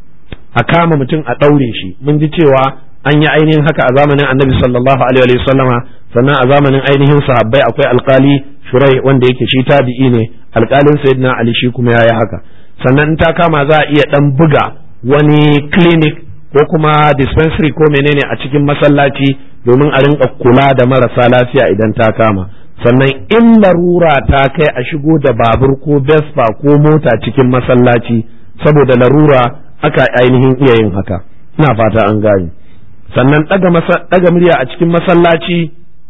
a kama mutum a ɗaure shi. Mun ji cewa an yi ainihin haka a zamanin Annabi sallallahu alaihi wa sallama. Sannan a zamanin ainihin sahabbai akwai alkali Shurai wanda yake shi tabi'i ne, alkalin Sayyidina Ali shi kuma yayi haka. Sannan in ta kama za a iya dan buga wani clinic ko kuma dispensary ko menene a cikin masallaci domin a rinka kula da marasa lafiya idan ta kama. sannan in larura ta kai a shigo da babur ko vespa ko mota cikin masallaci saboda larura aka ainihin iya yin haka. ina fata an gane. Sannan ɗaga murya a cikin masallaci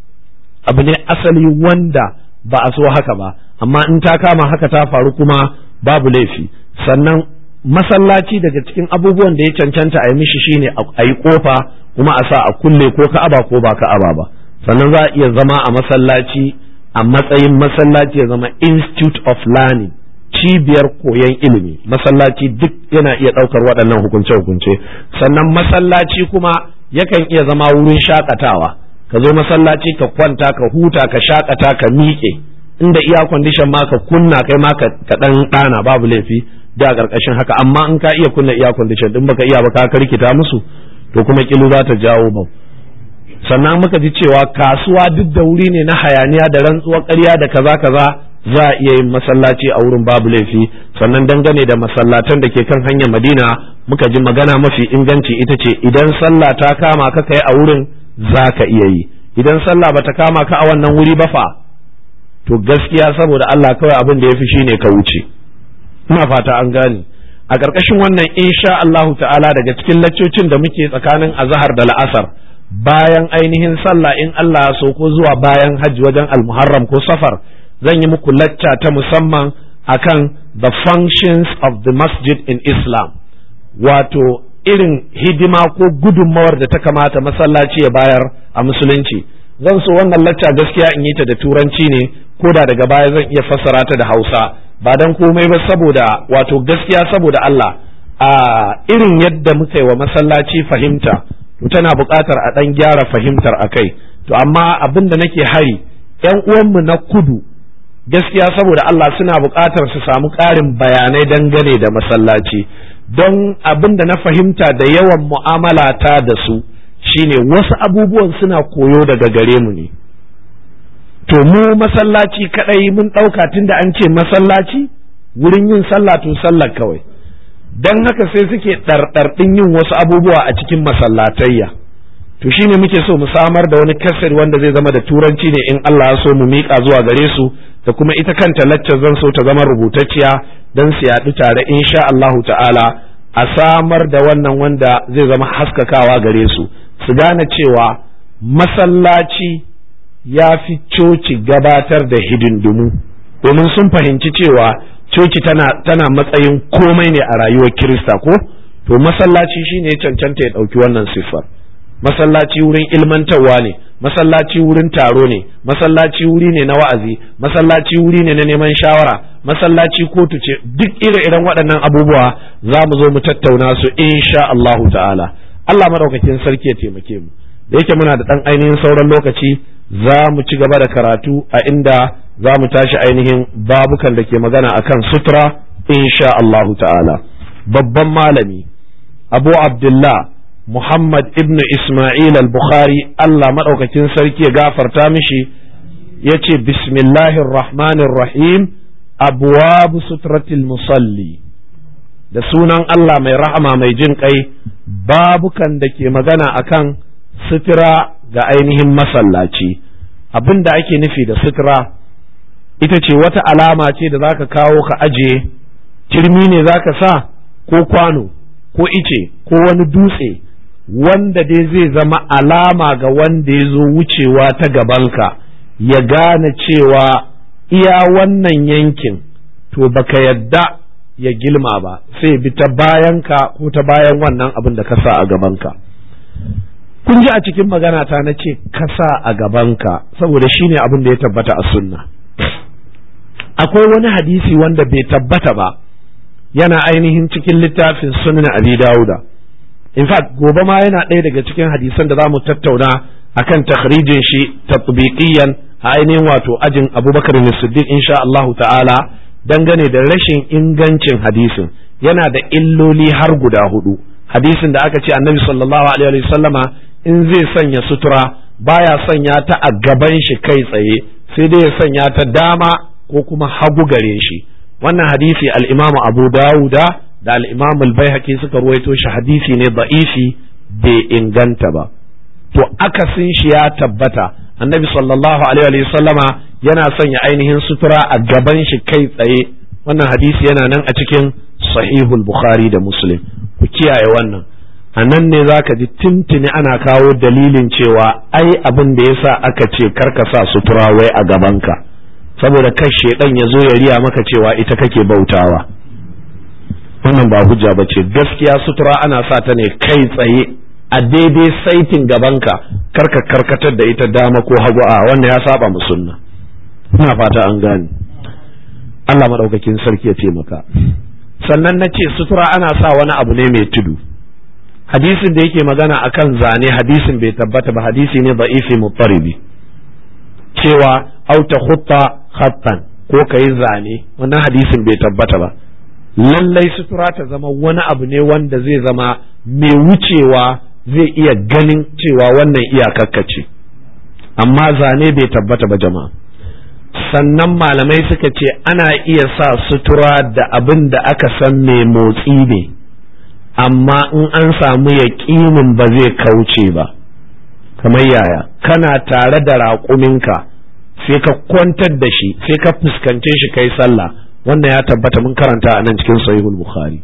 abu ne asali wanda ba a so haka ba, amma in ta kama haka ta faru kuma babu laifi. Sannan masallaci daga cikin abubuwan da ya cancanta a yi mishi shine a yi kofa kuma a sa a kulle ko ka'aba ko ba ka'aba ba. Sannan za a iya zama a masallaci a matsayin masallaci ya zama institute of learning, cibiyar koyon ilimi. Masallaci duk yana iya ɗaukar waɗannan hukunce-hukunce. Sannan masallaci kuma yakan iya zama wurin shakatawa, ka zo masallaci ka kwanta ka huta ka shakata ka miƙe, inda iya condition ma ka kunna kai ma ka ɗan ɗana babu laifi da ƙarƙashin haka. Amma in ka iya kunna iya condition din baka iya ba ka karkita musu to kuma kilu za ta jawo bau. Sannan muka ji cewa kasuwa duk da wuri ne na hayaniya da rantsuwar ƙarya da kaza kaza, za a iya yin masallaci a wurin babu laifi. Sannan dangane da masallatan da ke kan hanyar Madina muka ji magana mafi inganci ita ce idan sallah ta kama ka kai a wurin za ka iya yi, idan sallah bata kama ka a wannan wuri ba fa to gaskiya saboda Allah kawai abin da ya fi shine ka wuce. ina fata an gane. A ƙarƙashin wannan insha Allahu ta'ala daga cikin laccocin da muke tsakanin azhar da la'asar bayan ainihin sallah in Allah ya so ko zuwa bayan hajji wajen al-Muharram ko Safar zan yi muku lacca ta musamman akan the functions of the masjid in Islam, wato irin hidima ko gudunmawar da ta kamata masallaci ya bayar a musulunci. Zan so wannan lacca gaskiya in yi ta da turanci ne, ko da daga baya zan iya fassara ta da Hausa, ba dan komai ba saboda wato gaskiya saboda Allah a irin yadda muka yi wa masallaci fahimta to tana buƙatar a ɗan gyara fahimtar akai. To amma abin da nake hari ƴan uwanmu na kudu gaskiya saboda Allah suna buƙatar su samu ƙarin bayanai dangane da masallaci, don abin da na fahimta da yawan mu'amala ta da su shine wasu abubuwan suna koyo daga gare mu ne. To mu masallaci kadai mun ɗauka tunda an ce masallaci wurin yin sallah to sallar kawai, don haka sai suke ɗarɗarɗin yin wasu abubuwa a cikin masallatayya. To shine muke so mu samar da wani kasar wanda zai zama da turanci ne in Allah ya so mu miƙa zuwa gare su, da kuma ita kanta laccar zan so ta zama rubutacciya don su yaɗu tare insha Allahu ta'ala, a samar da wannan wanda zai zama haskakawa gare su su gane cewa masallaci ya fi coci gabatar da hidindimu, domin sun fahimci cewa coci tana matsayin komai ne a rayuwar Kirista ko to masallaci shine ya cancanta ya ɗauki wannan siffar. Masallaci wurin ilmantarwa ne, masallaci wurin taro ne, masallaci wuri ne na wa'azi, masallaci wuri ne na neman shawara, masallaci kotu ce. Duk ire-iren waɗannan abubuwa za mu zo mu tattauna su insha Allahu ta'ala. Allah madaukakin sarki ya taimake mu. Da yake muna da ɗan ainihin sauran lokaci za mu ci gaba da karatu a inda za mu tashi ainihin babukan da ke magana akan sutura insha Allahu ta'ala. Babban malami Abu Abdullah Muhammad ibn Ismail al-Bukhari Allah maɗaukakin sarki ya gafarta mishi ya ce bismillahir rahmanir rahim abwabu sutratil musalli, da sunan Allah mai rahama mai jin kai, babukan da ke magana akan sutura ga ainihin masallaci. Abin da ake nufi da sutura ita ce wata alama ce da zaka kawo ka ajiye, turmi ne zaka sa ko kwano ko ice ko wani dutse wanda dai zai zama alama ga wanda ya zo wucewa ta gabanka ya gane cewa iya wannan yankin to baka yadda ya gilma ba, sai bi ta bayanka ko ta bayan wannan abin da ka sa a gabanka. Kun ji a cikin magana ta na ce ka sa a gabanka saboda shine abin da ya tabbata a sunna. Akwai wani hadisi wanda bai tabbata ba yana ainihin cikin littafin sunan Abi Dawuda. In fact gobe ma yana ɗaya daga cikin hadisan da za mu tattauna akan takhrijin shi tatbiqiyan a ainihin wato ajin Abubakar Siddiq insha Allahu ta'ala, dangane da rashin ingancin hadisin. Yana da illoli har guda 4. Hadisin da aka ce Annabi sallallahu alaihi wa sallama in zai sanya sutura baya sanya ta a gaban shi kai tsaye, sai dai ya sanya ta dama ko kuma hagu gare shi. Wannan hadisi al-Imam Abu Dawuda da al-Imam al-Baihaqi suka ruwaito shi, hadisi ne da'ifi bai inganta ba. To akasin shi ya tabbata, Annabi sallallahu alaihi wa sallama yana sanya ainihin sutura a gaban shi kai tsaye. Wannan hadisi yana nan a cikin sahihul Bukhari da Muslim. Ku kiyaye wannan. A nan ne za ka ji tintini ana kawo dalilin cewa ai abin da yasa aka ce karka sa sutura wai a gabanka, saboda kai shedan ya zo ya riya maka cewa ita kake bautawa. Wannan ba hujja ba ce. Gaskiya sutura ana sa ta ne kai tsaye a daidai saitin gabanka, karka karkatar da ita dama ko hagu, a wanda ya saba mu sunna. Ina fata an gane. Allah madaukakin sarki ya taimaka. Sannan na ce sutura ana sa wani abu ne mai tudu. Hadisin da yake magana akan zane, hadisin bai tabbata ba, hadisi ne da'ifi muttaribi, cewa au ta khutta khattan, ko kai zane, wannan hadisin bai tabbata ba. Lallai sutura ta zama wani abu ne wanda zai zama mai wucewa zai iya ganin cewa wannan iyakakka ce, amma zane bai tabbata ba jama'a. Sannan malamai suka ce ana iya sa sutura da abin da aka san mai motsi ne, amma in an samu yaƙinin ba zai kauce ba. Kamar yaya? Kana tare da raƙuminka sai ka kwantar da shi, sai ka fuskance shi kai sallah, wannan ya tabbata, mun karanta a nan cikin sahihul Bukhari.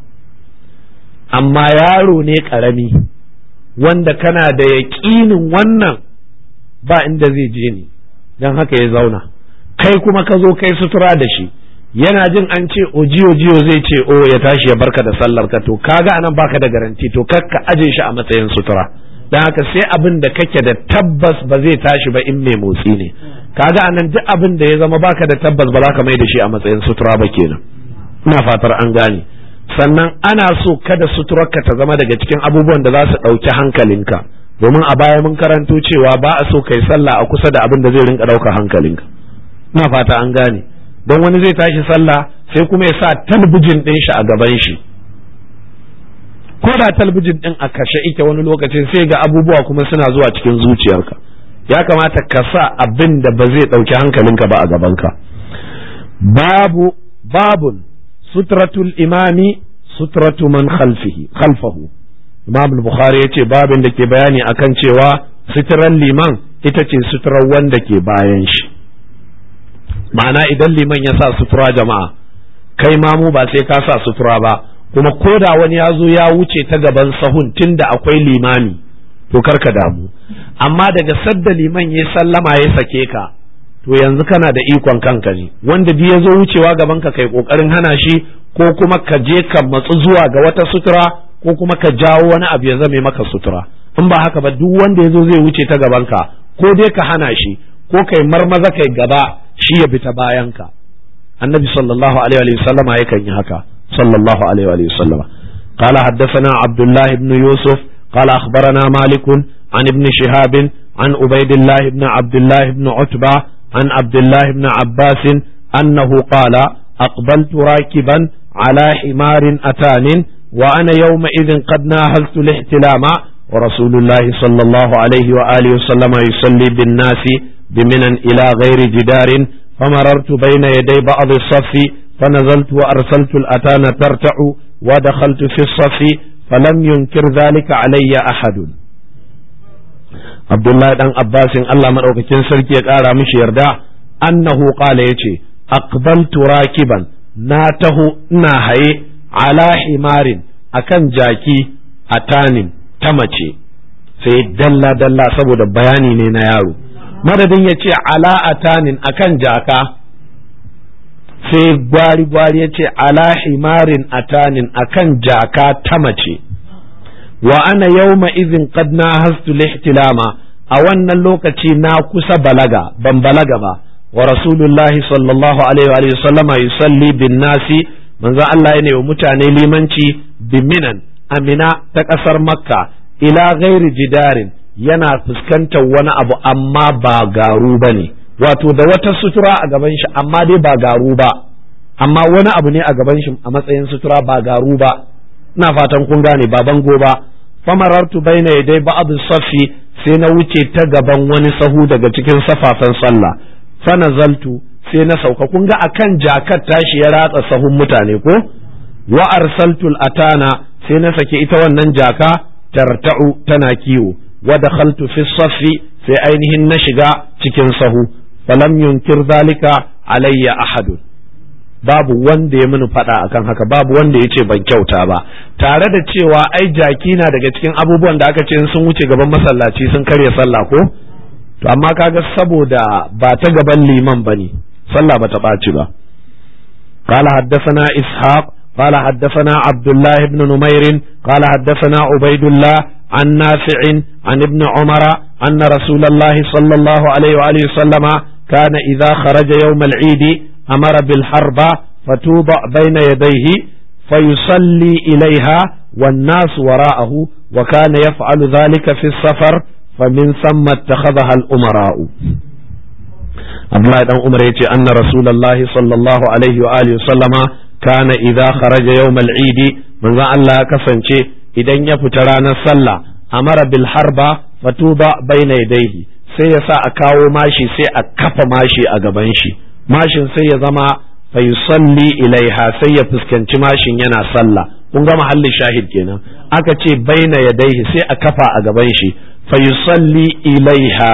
Amma yaro ne ƙarami wanda kana da yaƙinin wannan ba inda zai je ni, don haka ya zauna, kai kuma ka zo kai sutura da shi, yana jin an ce ojiyo zai ce o ya tashi ya barka da sallar ka, to kaga anan baka da garanti, to kakka aje shi a matsayin sutura. Dan haka sai abin da kake da tabbas ba zai tashi ba in mai motsi ne. Kaga anan duk abin da ya zama baka da tabbas ba za ka mai da shi a matsayin sutura ba kenan. Ina fatar an gane. Sannan ana so kada suturarka ta zama daga cikin abubuwan da za su ɗauki hankalinka, domin a baya mun karanto cewa ba a so kai sallah a kusa da abin da zai rinka ɗauka hankalinka. Ina fata an gane. Don wani zai tashi sallah sai kuma ya sa talbijin ɗin shi a gaban shi, ko da talbijin ɗin a kashe ike wani lokacin sai ga abubuwa kuma suna zuwa cikin zuciyarka. Ya kamata ka sa abin da ba zai ɗauki hankalinka ba a gabanka. Babun sutratul imami sutratu man khalfahu. Imam al-Bukhari yace babin da ke bayani akan cewa suturar liman ita ce suturar wanda ke bayan shi. Ma'ana idan liman ya sa sutura jama'a, kai mamu ba sai ka sa sutura ba, kuma ko da wani ya zo ya wuce ta gaban sahun tunda akwai limami, to karka damu. Amma daga sadda liman ya sallama ya sake ka, to yanzu kana da ikon kanka ne, wanda duk ya zo wucewa gaban ka kai kokarin hana shi, ko kuma ka je ka matsu zuwa ga wata sutura, ko kuma ka jawo wani abu ya zame maka sutura. In ba haka ba duk wanda ya zo zai wuce ta gaban ka, ko dai ka hana shi, ko kai marmaza kai gaba shi ya bi ta bayanka. Annabi sallallahu alaihi wa sallama yakan yi haka, sallallahu alaihi wa sallama. Qala haddathana Abdullah ibn Yusuf qala akhbarana Malik an ibn Shihab an Ubaydillah ibn Abdullah ibn Utba an Abdullah ibn Abbas annahu qala aqbaltu rakiban ala himarin atanin wa ana yawma idhin qad nahaztu al-ihtilama wa Rasulullah sallallahu alaihi wa alihi wa sallama yusalli bin nasi بمنا إلى غير جدار فمررت بين يدي بعض الصف فنزلت وأرسلت الأتان ترتع ودخلت في الصف فلم ينكر ذلك علي أحد. عبد الله بن عباس الله مدوكين سركي ya ƙara mishi yarda annahu qala yace aqbaltu rakiban, na taho ina haye ala himarin akan jaki atanin ta mace, sai dalla saboda bayani ne na yaro, madadin ya ce ala atanin akan jaka, sai gwari ya ce ala himarin atanin akan jaka ta mace. Wa ana yawma idhin qad nahastu lihtilama, a wannan lokaci na kusa balaga, ban balaga ba. Wa rasulullahi sallallahu alaihi wa sallama yusalli bin nasi, manzo Allah yana wa mutane limanci biminan, amina ta kasar Makka, ila ghairi jidarin, yana fuskantar wani abu amma ba garu ba ne, wato da wata sutura a gaban shi amma dai ba garu ba, amma wani abu ne a gaban shi a matsayin sutura ba garu ba. Ina fatan kun gane, ba bango ba. Famarartu baina yadai ba'd safi, sai na wuce ta gaban wani sahu daga cikin safafen sallah, fa nazaltu, sai na sauka. Kun ga akan jakar tashi ya ratsa sahun mutane ko? Wa arsaltul atana, sai na sake ita wannan jaka tarta'u tana kiwo. wa dakhaltu fi saffi sai ainihin na shiga cikin sahu falam yunkir zalika alayya ahad. Babu wanda ya mini faɗa akan haka, babu wanda ya ce ban kyauta ba, tare da cewa ai jaki na daga cikin abubuwan da aka ce sun wuce gaban masallaci sun karya sallah ko, to amma kaga saboda ba ta gaban liman bane sallah bata ɓaci ba. قال حدثنا إسحاق قال حدثنا عبد الله بن نمير قال حدثنا عبيد الله عن نافع عن ابن عمر أن رسول الله صلى الله عليه وآله وسلم كان إذا خرج يوم العيد أمر بالحرب فتوضع بين يديه فيصلي إليها والناس وراءه وكان يفعل ذلك في السفر فمن ثم اتخذها الأمراء. عبد الله بن عمر يقول أن رسول الله صلى الله عليه وآله وسلم كان إذا خرج يوم العيد من ذا الله كفنشي إذن يفتران الصلاة أمر بالحرب فتوضع بين يديه سيسا أكاو ماشي سي أكف ماشي أقبنشي mashin sai ya zama fa yusalli ilaiha sai ya fuskanci mashin yana sallah. Kun ga mahallin shahid kenan, aka ce baina yadaihi sai a kafa a gaban shi fa yusalli ilaiha,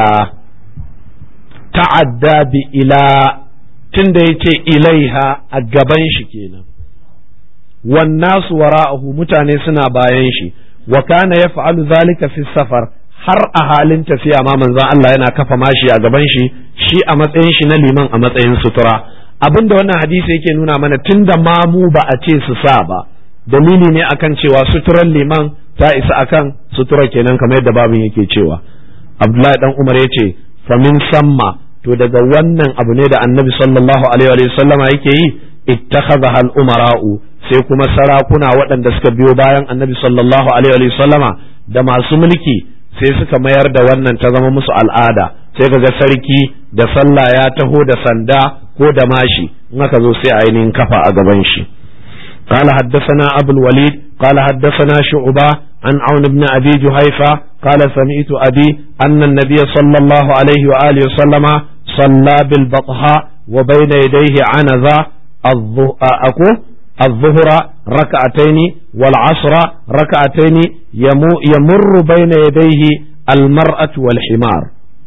ta'adda bi ila, tunda yace ilaiha a gaban shi kenan, wan nasu wara'ahu mutane suna bayan shi, wa kana yaf'alu zalika fi safar, har a halin tafiya ma manzon Allah yana kafa mashi a gaban shi, shi a matsayin shi na liman a matsayin sutura. Abinda wannan hadisi yake nuna mana, tunda mamu ba a ce su sa ba, dalili ne akan cewa suturar liman ta isa akan sutura kenan, kamar yadda babin yake cewa. Abdullahi dan Umar yace fa min samma, to daga wannan abu ne da Annabi sallallahu alaihi wa sallama yake yi, ittakhadha al-umara'u, sai kuma sarakuna waɗanda suka biyo bayan Annabi sallallahu alaihi wa sallama da masu mulki sai suka mayar da wannan ta zama musu al'ada. Sai kaga sarki da sallah ya taho da sanda ko da mashi, in aka zo sai ainihin kafa a gaban shi. قال حدثنا أبو الوليد قال حدثنا شعبة عن عون بن أبي جهيفة قال سمعت أبي أن النبي صلى الله عليه وآله وسلم صلى بالبطحاء وبين يديه عنزة الظهر ركعتين والعصر ركعتين يمر بين يديه المرأة والحمار.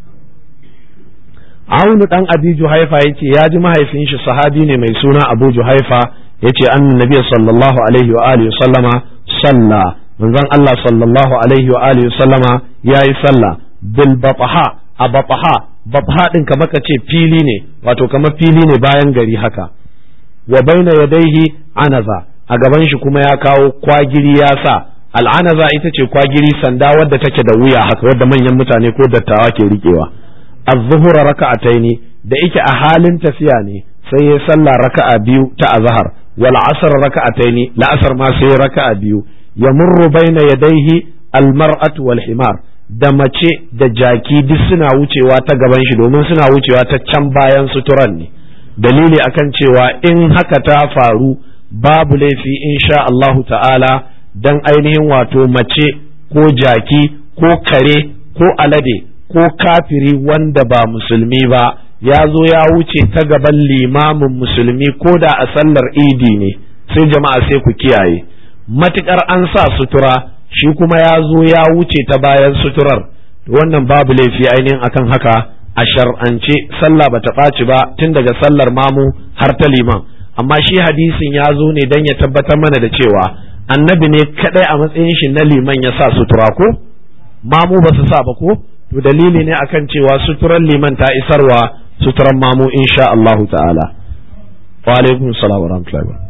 عون دان أبي جهيفة يتي يا جماعة فينش صحابي ne mai suna Abu Juhaifa yace annabi sallallahu alaihi wa alihi sallama salla, manzon Allah sallallahu alaihi wa alihi sallama yayi sallah bil batha, a batha din kamar ka ce fili ne, wato kamar fili ne bayan gari haka, wa baina yadayhi anaza, a gaban shi kuma ya kawo kwagiri ya sa. Al'anaza ita ce kwagiri, sanda wadda take da wuya haka, wadda manyan mutane ko dattawa ke riƙewa. Az-zuhura raka'ataini, da yake a halin tafiya ne sai ya sallah raka'a biyu ta azhar, wal asr raka'ataini, la'asar ma sai raka'a biyu. Yamurru baina yadayhi al-mar'atu wal himar, da mace da jaki duk suna wucewa ta gaban shi, domin suna wucewa ta can bayan suturan ne. Dalili akan cewa in haka ta faru babu laifi insha Allahu ta'ala, dan ainihin wato mace ko jaki ko kare ko alade ko kafiri wanda ba musulmi ba ya zo ya wuce ta gaban limamin musulmi ko da a sallar idi ne, sai jama'a sai ku kiyaye, matukar an sa sutura shi kuma ya zo ya wuce ta bayan suturar, wannan babu laifi ainihin akan haka a shar'ance, sallah bata ɓaci ba tun daga sallar mamu har ta liman. Amma shi hadisin ya zo ne don ya tabbatar mana da cewa annabi ne kadai a matsayin shi na liman ya sa sutura, ko mamu ba su sa ba, ko to dalili ne akan cewa suturan liman ta isarwa suturan mamu insha Allah ta'ala. Wa alaikum salam wa rahmatullahi wa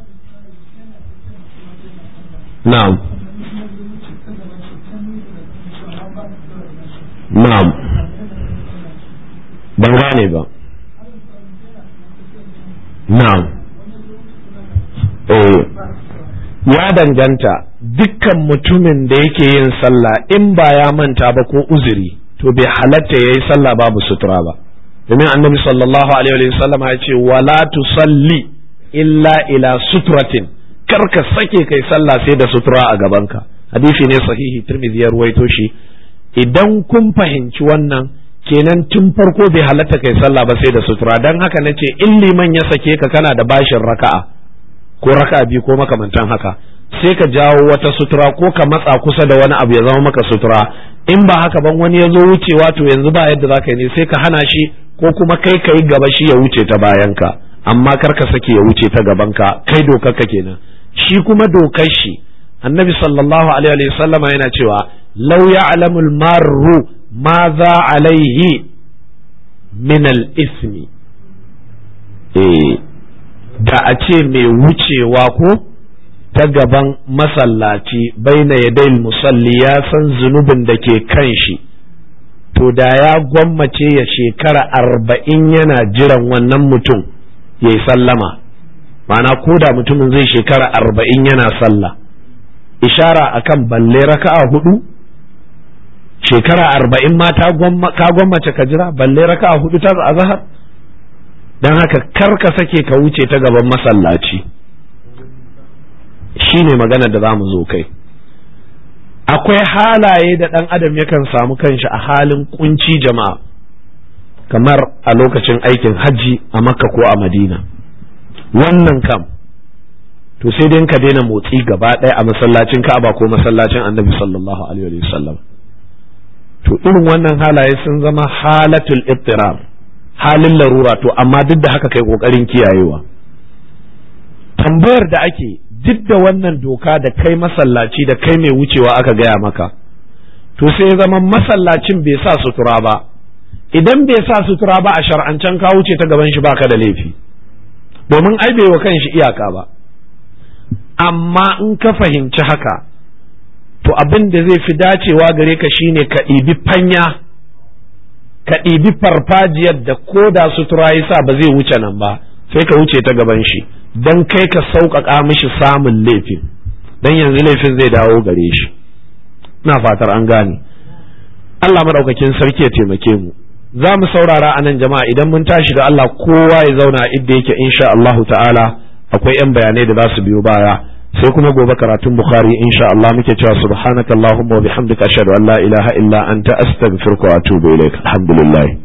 na'am na'am, ban gane ba. Na'am, ya danganta, dukkan mutumin da yake yin sallah in ba ya manta ba ko uzuri, to bai halatta yayi sallah babu sutura ba, domin annabi sallallahu alaihi wa sallam ya ce wala tusalli illa ila suturatin, kar ka sake kai sallah sai da sutura a gabanka. Hadisi ne sahihi, Tirmidhi ya ruwaito shi. Idan kun fahimci wannan, kenan tun farko bai halatta kai sallah ba sai da sutura. Dan haka nace in liman ya sake ka kana da bashin raka'a ko raka'a biyu ko makamantan haka, sai ka jawo wata sutura ko ka matsa kusa da wani abu ya zama maka sutura. In ba haka ban wani ya zo wucewa, to yanzu ba yadda za ka yi ne, sai ka hana shi ko kuma kai ka yi gaba shi ya wuce ta bayanka, amma kar ka sake ya wuce ta gabanka, kai dokar ka kenan. Shi kuma dokar shi annabi sallallahu alaihi wa sallama yana cewa law ya'lamu al-marru ma za alaihi min al-ismi, da a ce mai wucewa ko ta gaban masallaci baina yadayil musalli ya san zunubin da ke kan shi, to da ya gwammace ya shekara 40 yana jiran wannan mutum ya yi sallama. Ma'ana ko da mutumin zai shekara 40 yana sallah, ishara akan balle raka'a 4, shekara 40 ma ka gwammace ka jira, balle raka'a 4 ta azhar. Dan haka kar ka sake ka wuce ta gaban masallaci, shine magana da zamu zo kai. Akwai halaye da ɗan adam yakan samu kanshi a halin kunci jama'a, kamar a lokacin aikin hajji a Makka ko a Madina. Wannan kam to sai dai ka daina motsi gaba ɗaya a masallacin Ka'aba ko masallacin Annabi sallallahu alaihi wa sallam. To irin wannan halaye sun zama halatul ittirar, halin larura, to amma duk da haka kai kokarin kiyayewa. Tambayar da ake, duk da wannan doka da kai masallaci da kai mai wucewa aka gaya maka, to sai zama masallacin bai sa sutura ba. Idan bai sa sutura ba a shar'ancan ka wuce ta gaban shi baka da laifi, domin ai bai wa kanshi iyaka ba. Amma in ka fahimci haka, to abin da zai fi dacewa gare ka shine ka ɗibi fanya, ka ɗibi farfajiyar da ko da sutura ya sa ba zai wuce nan ba, sai ka wuce ta gaban shi don kai ka sauƙaƙa mishi samun laifin, don yanzu laifin zai dawo gare shi. Ina fatar an gane. Allah maɗaukakin sarki ya taimake mu. Za mu saurara a nan jama'a, idan mun tashi da Allah kowa ya zauna idda yake insha Allahu ta'ala. Akwai 'yan bayanai da za su biyo baya, sai kuma gobe karatun Bukhari insha Allah. Muke cewa subhanakallahumma wa bihamdika ashhadu an la ilaha illa anta astaghfiruka wa atubu ilaik. Alhamdulillah.